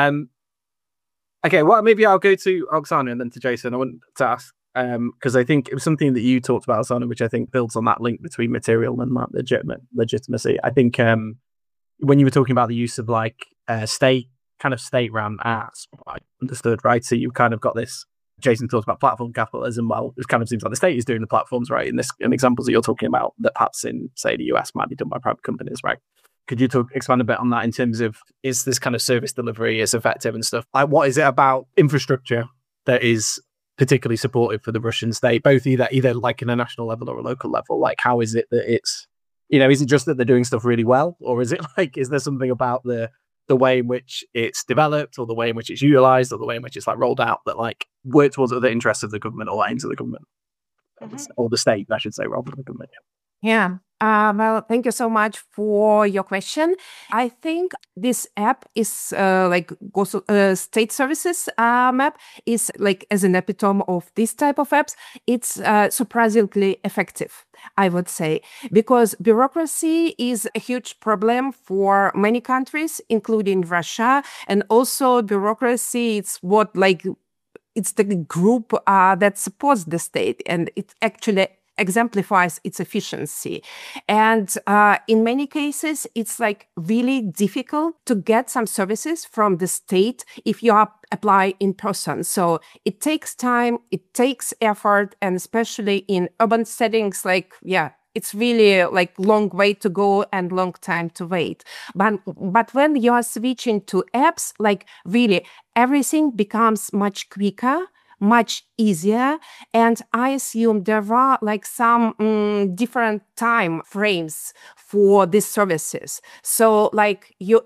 Okay, well, maybe I'll go to Oksana and then to Jason. I wanted to ask, because I think it was something that you talked about, Oksana, which I think builds on that link between material and legitimacy. I think when you were talking about the use of like state-run ads, I understood, right? So you kind of got this. Jason talks about platform capitalism. Well, it kind of seems like the state is doing the platforms, right? In examples that you're talking about, that perhaps in, say, the US might be done by private companies, right? Could you expand a bit on that in terms of, is this kind of service delivery is effective and stuff? Like, what is it about infrastructure that is particularly supportive for the Russian state, both either like in a national level or a local level? Like, how is it that it's, is it just that they're doing stuff really well, or is it like, is there something about the way in which it's developed, or the way in which it's utilized, or the way in which it's like rolled out that like work towards other interests of the government or aims of the government, or the state, I should say, rather than the government? Yeah. Well, thank you so much for your question. I think this app is state services map is like as an epitome of this type of apps. It's surprisingly effective, I would say, because bureaucracy is a huge problem for many countries, including Russia, and also bureaucracy. It's the group that supports the state, and it actually exemplifies its efficiency. And in many cases, it's like really difficult to get some services from the state if you apply in person. So it takes time, it takes effort, and especially in urban settings, it's really like long way to go and long time to wait. But when you are switching to apps, like really everything becomes much quicker, much easier. And I assume there are like some different time frames for these services. So like you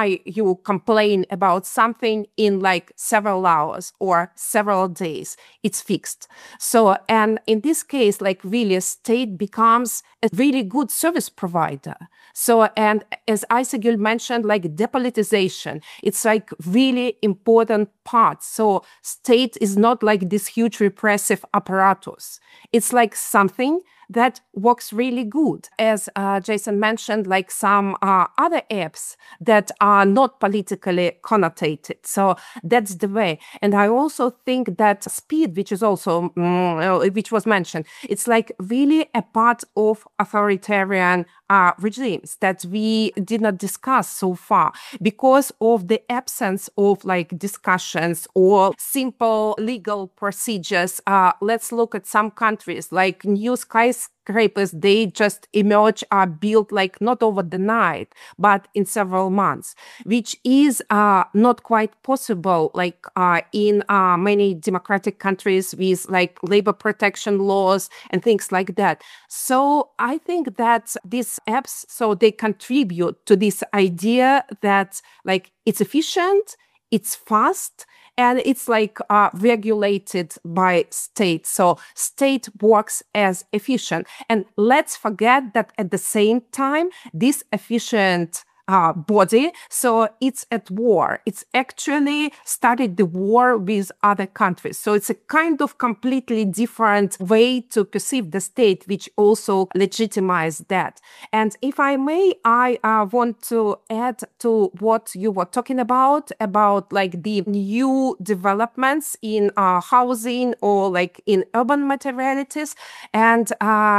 complain about something in like several hours or several days, it's fixed. So, and in this case, like really state becomes a really good service provider. So, and as Aysegül mentioned, like depoliticization, it's like really important part. So state is not like this huge repressive apparatus. It's like something that works really good. As Jason mentioned, like some other apps that are not politically connotated. So that's the way. And I also think that speed, which is also, which was mentioned, it's like really a part of authoritarian regimes that we did not discuss so far because of the absence of like discussions or simple legal procedures. Let's look at some countries like new skyscrapers, they just emerge, are built like not over the night, but in several months, which is not quite possible like in many democratic countries with like labor protection laws and things like that. So I think that these apps, so they contribute to this idea that like it's efficient, it's fast, and it's like regulated by state. So state works as efficient. And let's forget that at the same time, this efficient body, so it's at war. It's actually started the war with other countries. So it's a kind of completely different way to perceive the state, which also legitimizes that. And if I may, I want to add to what you were talking about like the new developments in housing or like in urban materialities. And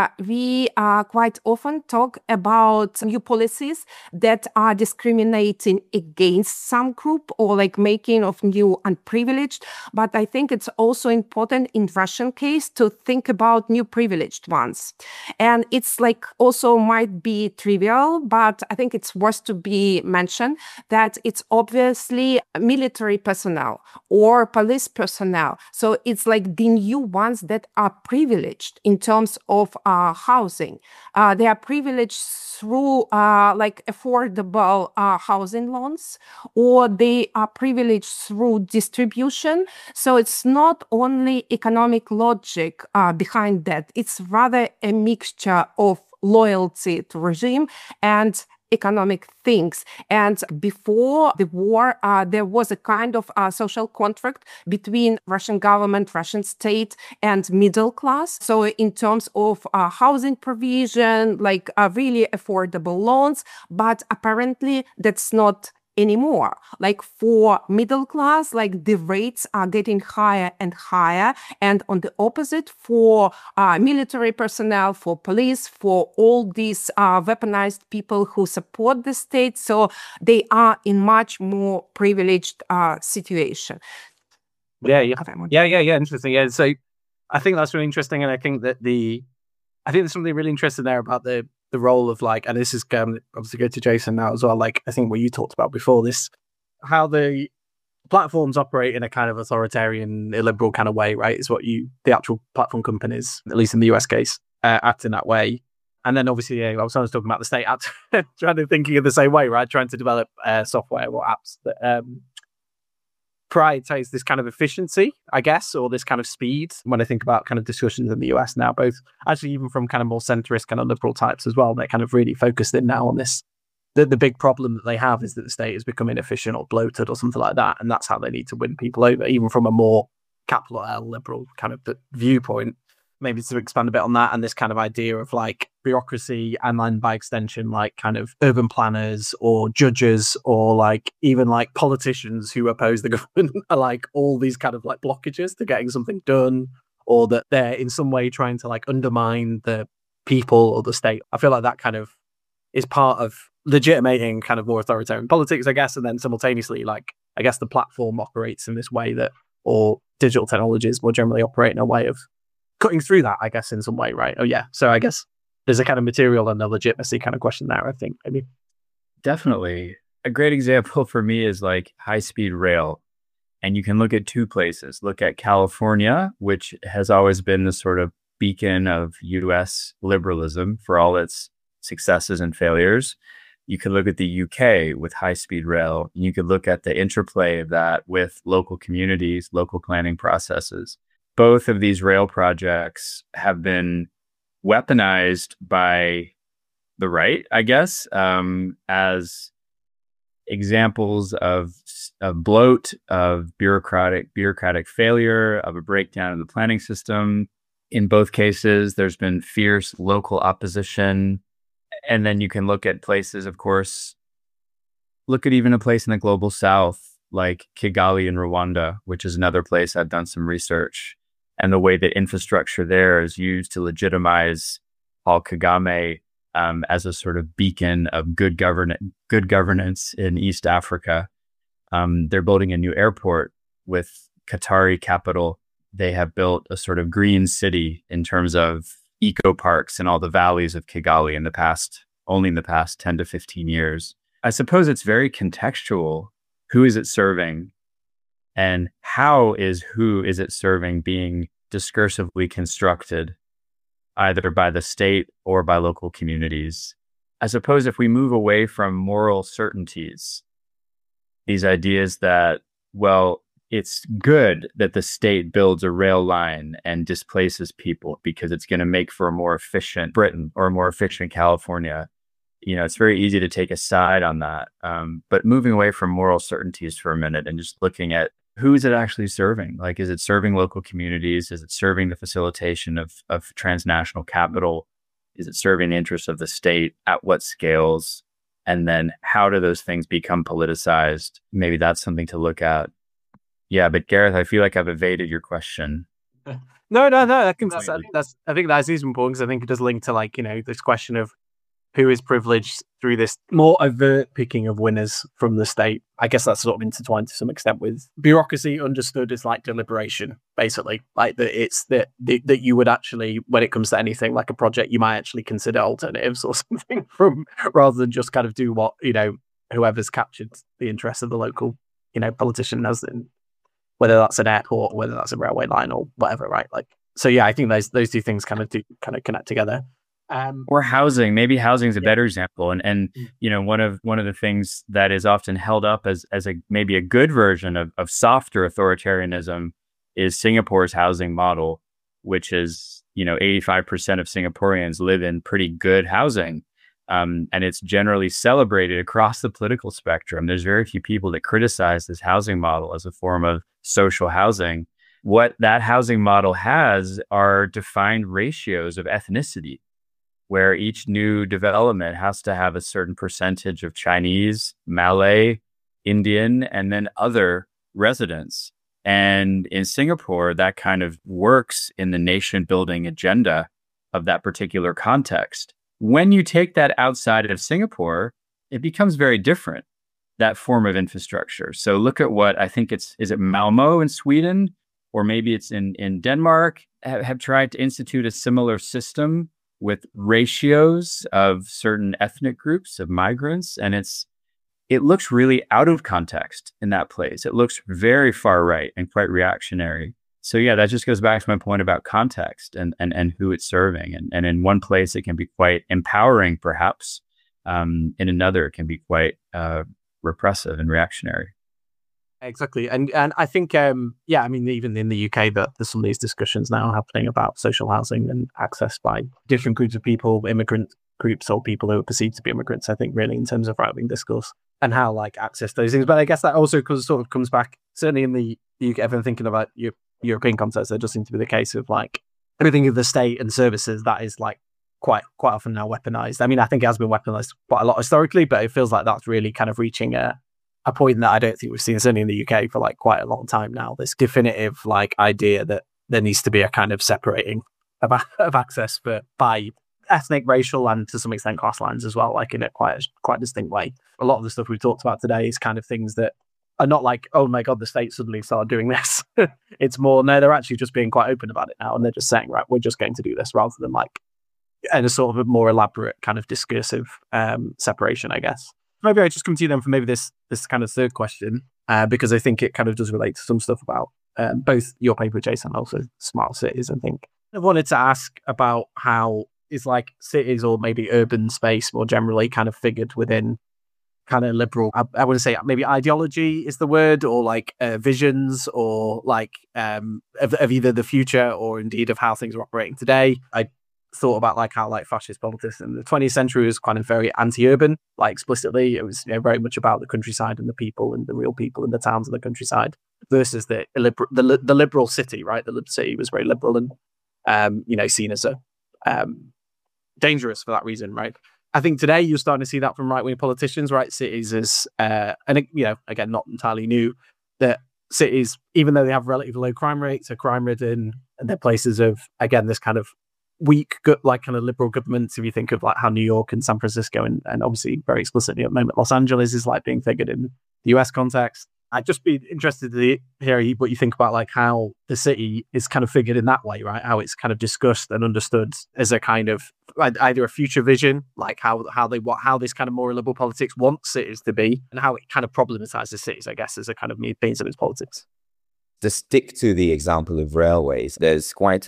we quite often talk about new policies that are discriminating against some group or like making of new unprivileged. But I think it's also important in Russian case to think about new privileged ones. And it's like also might be trivial, but I think it's worth to be mentioned that it's obviously military personnel or police personnel. So it's like the new ones that are privileged in terms of housing. They are privileged through like affordable housing loans, or they are privileged through distribution. So it's not only economic logic behind that. It's rather a mixture of loyalty to regime and economic things. And before the war, there was a kind of social contract between Russian government, Russian state, and middle class. So in terms of housing provision, like really affordable loans, but apparently that's not anymore. Like for middle class, like the rates are getting higher and higher. And on the opposite, for military personnel, for police, for all these weaponized people who support the state, so they are in much more privileged situation. Yeah. Interesting. Yeah. So I think that's really interesting. And I think that there's something really interesting there about the role of like, and this is obviously go to Jason now as well, like I think what you talked about before this, how the platforms operate in a kind of authoritarian, illiberal kind of way, right? Is what the actual platform companies, at least in the US case, act in that way. And then obviously, I was talking about the state act, trying to thinking in the same way, right? Trying to develop software or apps that prioritize this kind of efficiency, I guess, or this kind of speed. When I think about kind of discussions in the US now, both actually even from kind of more centrist kind of liberal types as well, they're kind of really focused in now on this. The big problem that they have is that the state is becoming inefficient or bloated or something like that. And that's how they need to win people over, even from a more capital L liberal kind of viewpoint. Maybe to expand a bit on that and this kind of idea of like bureaucracy and then by extension, like kind of urban planners or judges or like even like politicians who oppose the government are like all these kind of like blockages to getting something done, or that they're in some way trying to like undermine the people or the state. I feel like that kind of is part of legitimating kind of more authoritarian politics, I guess. And then simultaneously, like, I guess the platform operates in this way that, or digital technologies more generally operate in a way of cutting through that, I guess, in some way, right? Oh, yeah. So I guess there's a kind of material and a legitimacy kind of question there, I think. Definitely. A great example for me is like high-speed rail. And you can look at two places. Look at California, which has always been the sort of beacon of US liberalism for all its successes and failures. You could look at the UK with high-speed rail. You could look at the interplay of that with local communities, local planning processes. Both of these rail projects have been weaponized by the right, I guess, as examples of bloat, of bureaucratic failure, of a breakdown of the planning system. In both cases, there's been fierce local opposition. And then you can look at places, of course, look at even a place in the global south, like Kigali in Rwanda, which is another place I've done some research, and the way that infrastructure there is used to legitimize Paul Kagame as a sort of beacon of good governance in East Africa. They're building a new airport with Qatari capital. They have built a sort of green city in terms of eco parks in all the valleys of Kigali only in the past 10 to 15 years. I suppose it's very contextual. Who is it serving? And who is it serving being discursively constructed, either by the state or by local communities? I suppose if we move away from moral certainties, these ideas that, well, it's good that the state builds a rail line and displaces people because it's going to make for a more efficient Britain or a more efficient California. It's very easy to take a side on that. But moving away from moral certainties for a minute and just looking at who is it actually serving? Like, is it serving local communities? Is it serving the facilitation of transnational capital? Is it serving the interests of the state? At what scales? And then how do those things become politicized? Maybe that's something to look at. Yeah, but Gareth, I feel like I've evaded your question. No. I think that's even important because I think it does link to this question of who is privileged through this more overt picking of winners from the state. I guess that's sort of intertwined to some extent with bureaucracy understood as like deliberation, basically. Like that it's that you would actually, when it comes to anything like a project, you might actually consider alternatives or something rather than just kind of do what, whoever's captured the interests of the local, politician has in. Whether that's an airport or whether that's a railway line or whatever, right? So yeah, I think those two things kind of connect together. Or housing. Maybe housing is a better example. And one of the things that is often held up as maybe a good version of softer authoritarianism is Singapore's housing model, which is 85% of Singaporeans live in pretty good housing. And it's generally celebrated across the political spectrum. There's very few people that criticize this housing model as a form of social housing. What that housing model has are defined ratios of ethnicity, where each new development has to have a certain percentage of Chinese, Malay, Indian, and then other residents. And in Singapore, that kind of works in the nation building agenda of that particular context. When you take that outside of Singapore, it becomes very different, that form of infrastructure. So look at what I think is it Malmo in Sweden, or maybe it's in Denmark, have tried to institute a similar system with ratios of certain ethnic groups of migrants. And it looks really out of context in that place. It looks very far right and quite reactionary. So yeah, that just goes back to my point about context and who it's serving. And in one place, it can be quite empowering, perhaps. In another, it can be quite repressive and reactionary. Exactly. And I think, even in the UK, there's some of these discussions now happening about social housing and access by different groups of people, immigrant groups or people who are perceived to be immigrants, I think, really, in terms of right-wing discourse and how, access those things. But I guess that also comes back, certainly in the UK, everyone thinking about European context, there does seem to be the case of, everything of the state and services that is, quite often now weaponized. I mean, I think it has been weaponized quite a lot historically, but it feels like that's really kind of reaching a point that I don't think we've seen, certainly in the UK, for quite a long time now. This definitive idea that there needs to be a kind of separating of access by ethnic, racial, and to some extent class lines as well, in a quite distinct way. A lot of the stuff we've talked about today is kind of things that are not oh my God, the state suddenly started doing this. It's more, no, they're actually just being quite open about it now, and they're just saying, right, we're just going to do this, rather than in a sort of a more elaborate kind of discursive separation, I guess. maybe I just come to you then for maybe this kind of third question, because I think it kind of does relate to some stuff about both your paper, Jason, and also smart cities. I think I wanted to ask about how is like cities or maybe urban space more generally kind of figured within kind of liberal, I wouldn't say maybe ideology is the word, or like visions, or like of either the future or indeed of how things are operating today. I thought about like how like fascist politics in the 20th century was kind of very anti-urban, like explicitly it was very much about the countryside and the people and the real people in the towns of the countryside versus the liberal city, right? The city was very liberal and seen as a dangerous for that reason, right? I think today you're starting to see that from right-wing politicians, right? Cities as, and again, not entirely new, that cities, even though they have relatively low crime rates, are crime-ridden, and they're places of, again, this kind of weak, like kind of liberal governments. If you think of like how New York and San Francisco and obviously very explicitly at the moment, Los Angeles is like being figured in the US context. I'd just be interested to hear what you think about like how the city is kind of figured in that way, right? How it's kind of discussed and understood as a kind of either a future vision, like how this kind of more liberal politics wants cities to be, and how it kind of problematizes cities, I guess, as a kind of means of its politics. To stick to the example of railways, there's quite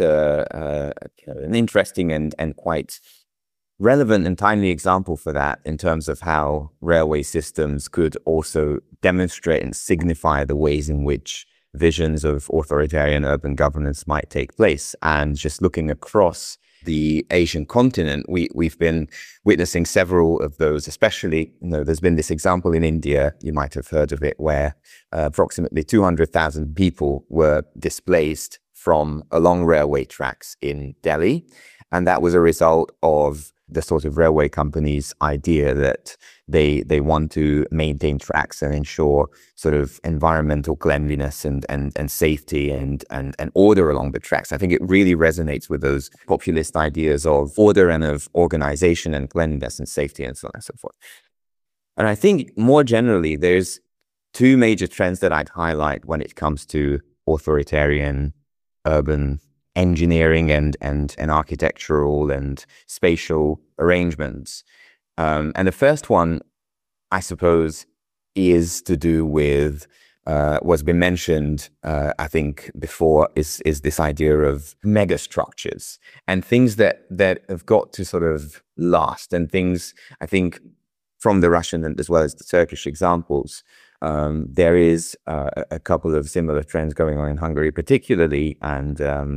an interesting and quite relevant and timely example for that in terms of how railway systems could also demonstrate and signify the ways in which visions of authoritarian urban governance might take place. And just looking across the Asian continent, we've been witnessing several of those, especially, there's been this example in India, you might have heard of it, where approximately 200,000 people were displaced from along railway tracks in Delhi. And that was a result of the sort of railway company's idea that they want to maintain tracks and ensure sort of environmental cleanliness and safety and order along the tracks. I think it really resonates with those populist ideas of order and of organization and cleanliness and safety and so on and so forth. And I think more generally, there's two major trends that I'd highlight when it comes to authoritarian urban engineering and architectural and spatial arrangements. And the first one, I suppose, is to do with what's been mentioned, I think, before, is this idea of megastructures and things that have got to sort of last. And things, I think, from the Russian and as well as the Turkish examples, there is a couple of similar trends going on in Hungary, particularly, and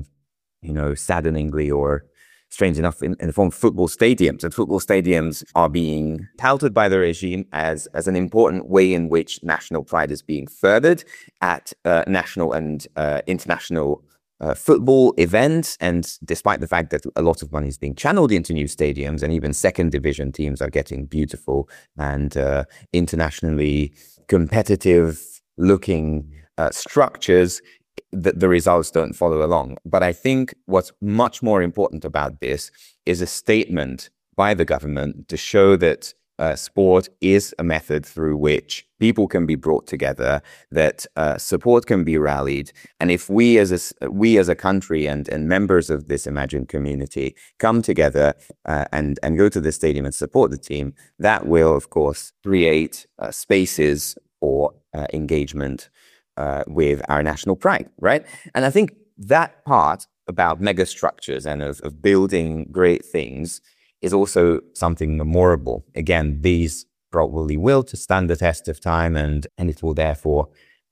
saddeningly or strange enough, in the form of football stadiums. And football stadiums are being touted by the regime as an important way in which national pride is being furthered at national and international football events. And despite the fact that a lot of money is being channeled into new stadiums, and even second division teams are getting beautiful and internationally competitive looking structures, the results don't follow along. But I think what's much more important about this is a statement by the government to show that sport is a method through which people can be brought together, that support can be rallied. And if we as a country and members of this imagined community come together and go to the stadium and support the team, that will, of course, create spaces for engagement with our national pride, right? And I think that part about megastructures and of building great things is also something memorable. Again, these probably will to stand the test of time, and it will therefore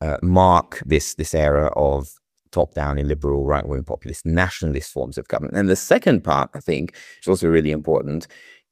mark this era of top-down illiberal, right-wing populist, nationalist forms of government. And the second part, I think, is also really important,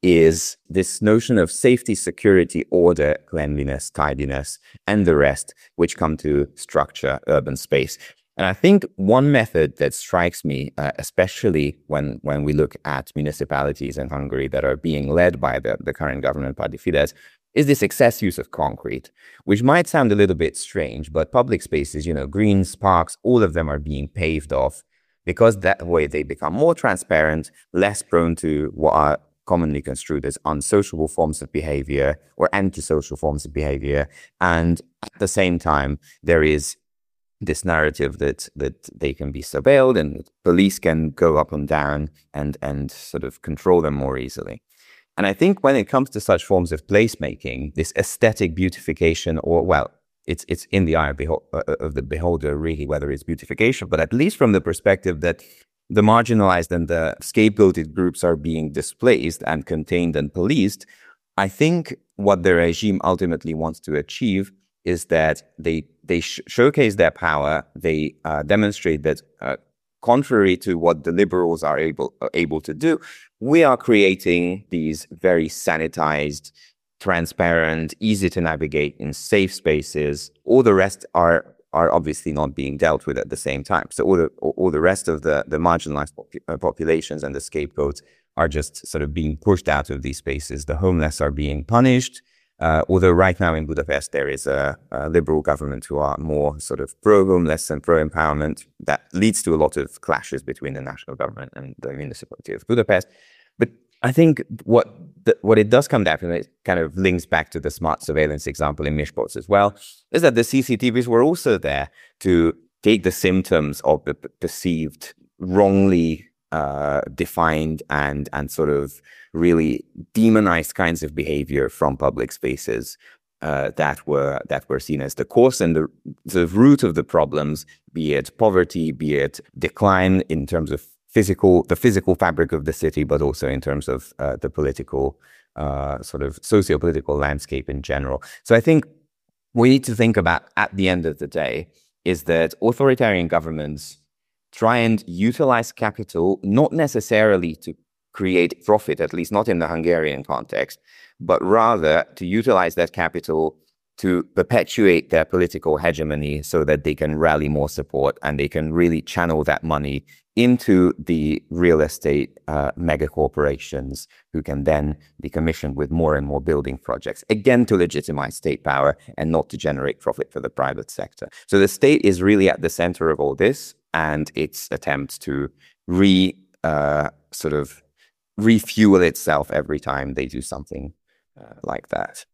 is this notion of safety, security, order, cleanliness, tidiness, and the rest, which come to structure urban space. And I think one method that strikes me, especially when we look at municipalities in Hungary that are being led by the current government party Fidesz, is this excess use of concrete, which might sound a little bit strange, but public spaces, greens, parks, all of them are being paved off, because that way they become more transparent, less prone to what are commonly construed as unsociable forms of behavior or antisocial forms of behavior. And at the same time, there is this narrative that they can be surveilled and police can go up and down and sort of control them more easily. And I think when it comes to such forms of placemaking, this aesthetic beautification, or well, it's in the eye of the beholder, really, whether it's beautification, but at least from the perspective that the marginalized and the scapegoated groups are being displaced and contained and policed, I think what the regime ultimately wants to achieve is that they showcase their power, they demonstrate that contrary to what the liberals are able to do, we are creating these very sanitized, transparent, easy to navigate in safe spaces. All the rest are obviously not being dealt with at the same time. So all the rest of the marginalized populations and the scapegoats are just sort of being pushed out of these spaces. The homeless are being punished. Although right now in Budapest, there is a liberal government who are more sort of pro-homeless and pro-empowerment. That leads to a lot of clashes between the national government and the municipality of Budapest. But I think what it does come down to, and it kind of links back to the smart surveillance example in Miskolc as well, is that the CCTVs were also there to take the symptoms of the perceived wrongly defined and sort of really demonized kinds of behavior from public spaces that were seen as the cause and the root of the problems, be it poverty, be it decline in terms of the physical fabric of the city, but also in terms of the political sort of socio-political landscape in general. So I think we need to think about, at the end of the day, is that authoritarian governments try and utilize capital, not necessarily to create profit, at least not in the Hungarian context, but rather to utilize that capital to perpetuate their political hegemony so that they can rally more support and they can really channel that money into the real estate mega corporations who can then be commissioned with more and more building projects, again, to legitimize state power and not to generate profit for the private sector. So the state is really at the center of all this, and its attempts to sort of refuel itself every time they do something like that.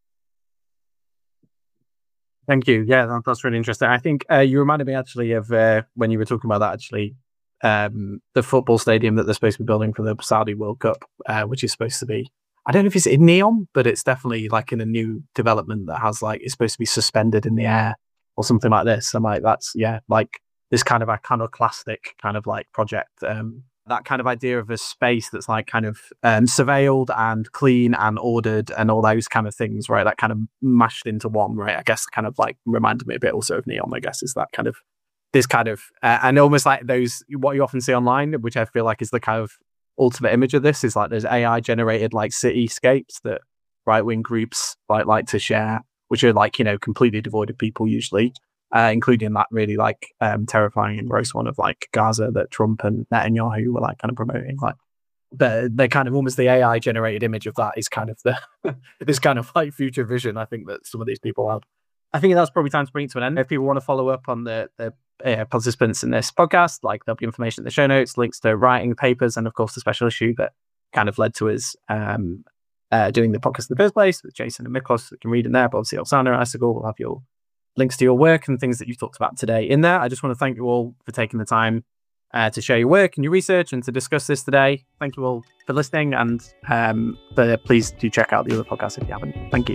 Thank you. Yeah, that's really interesting. I think you reminded me actually of when you were talking about that, actually, the football stadium that they're supposed to be building for the Saudi World Cup, which is supposed to be, I don't know if it's in Neom, but it's definitely like in a new development that has like, it's supposed to be suspended in the air or something like this. I'm like, that's, yeah, like this kind of iconoclastic kind of like project. That kind of idea of a space that's like kind of surveilled and clean and ordered and all those kind of things, right? That kind of mashed into one, right? I guess kind of like reminded me a bit also of Neom, I guess, is that kind of, this kind of, and almost like those, what you often see online, which I feel like is the kind of ultimate image of this, is like there's AI generated like cityscapes that right-wing groups like to share, which are like, you know, completely devoid of people usually. Including that really like terrifying and gross one of like Gaza that Trump and Netanyahu were like kind of promoting. Like they kind of almost the AI generated image of that is kind of the this kind of like future vision I think that some of these people have. I think that's probably time to bring it to an end. If people want to follow up on the participants in this podcast, like there'll be information in the show notes, links to writing papers, and of course the special issue that kind of led to us doing the podcast in the first place with Jason and Miklos. You can read in there, but obviously Oksana and Asagul will have your links to your work and things that you've talked about today in there. I just want to thank you all for taking the time to share your work and your research and to discuss this today. Thank you all for listening, and please do check out the other podcasts if you haven't. Thank you.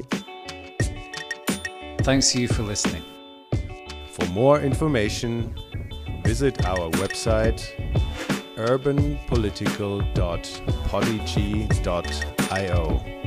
Thanks to you for listening. For more information, visit our website urbanpolitical.podigy.io.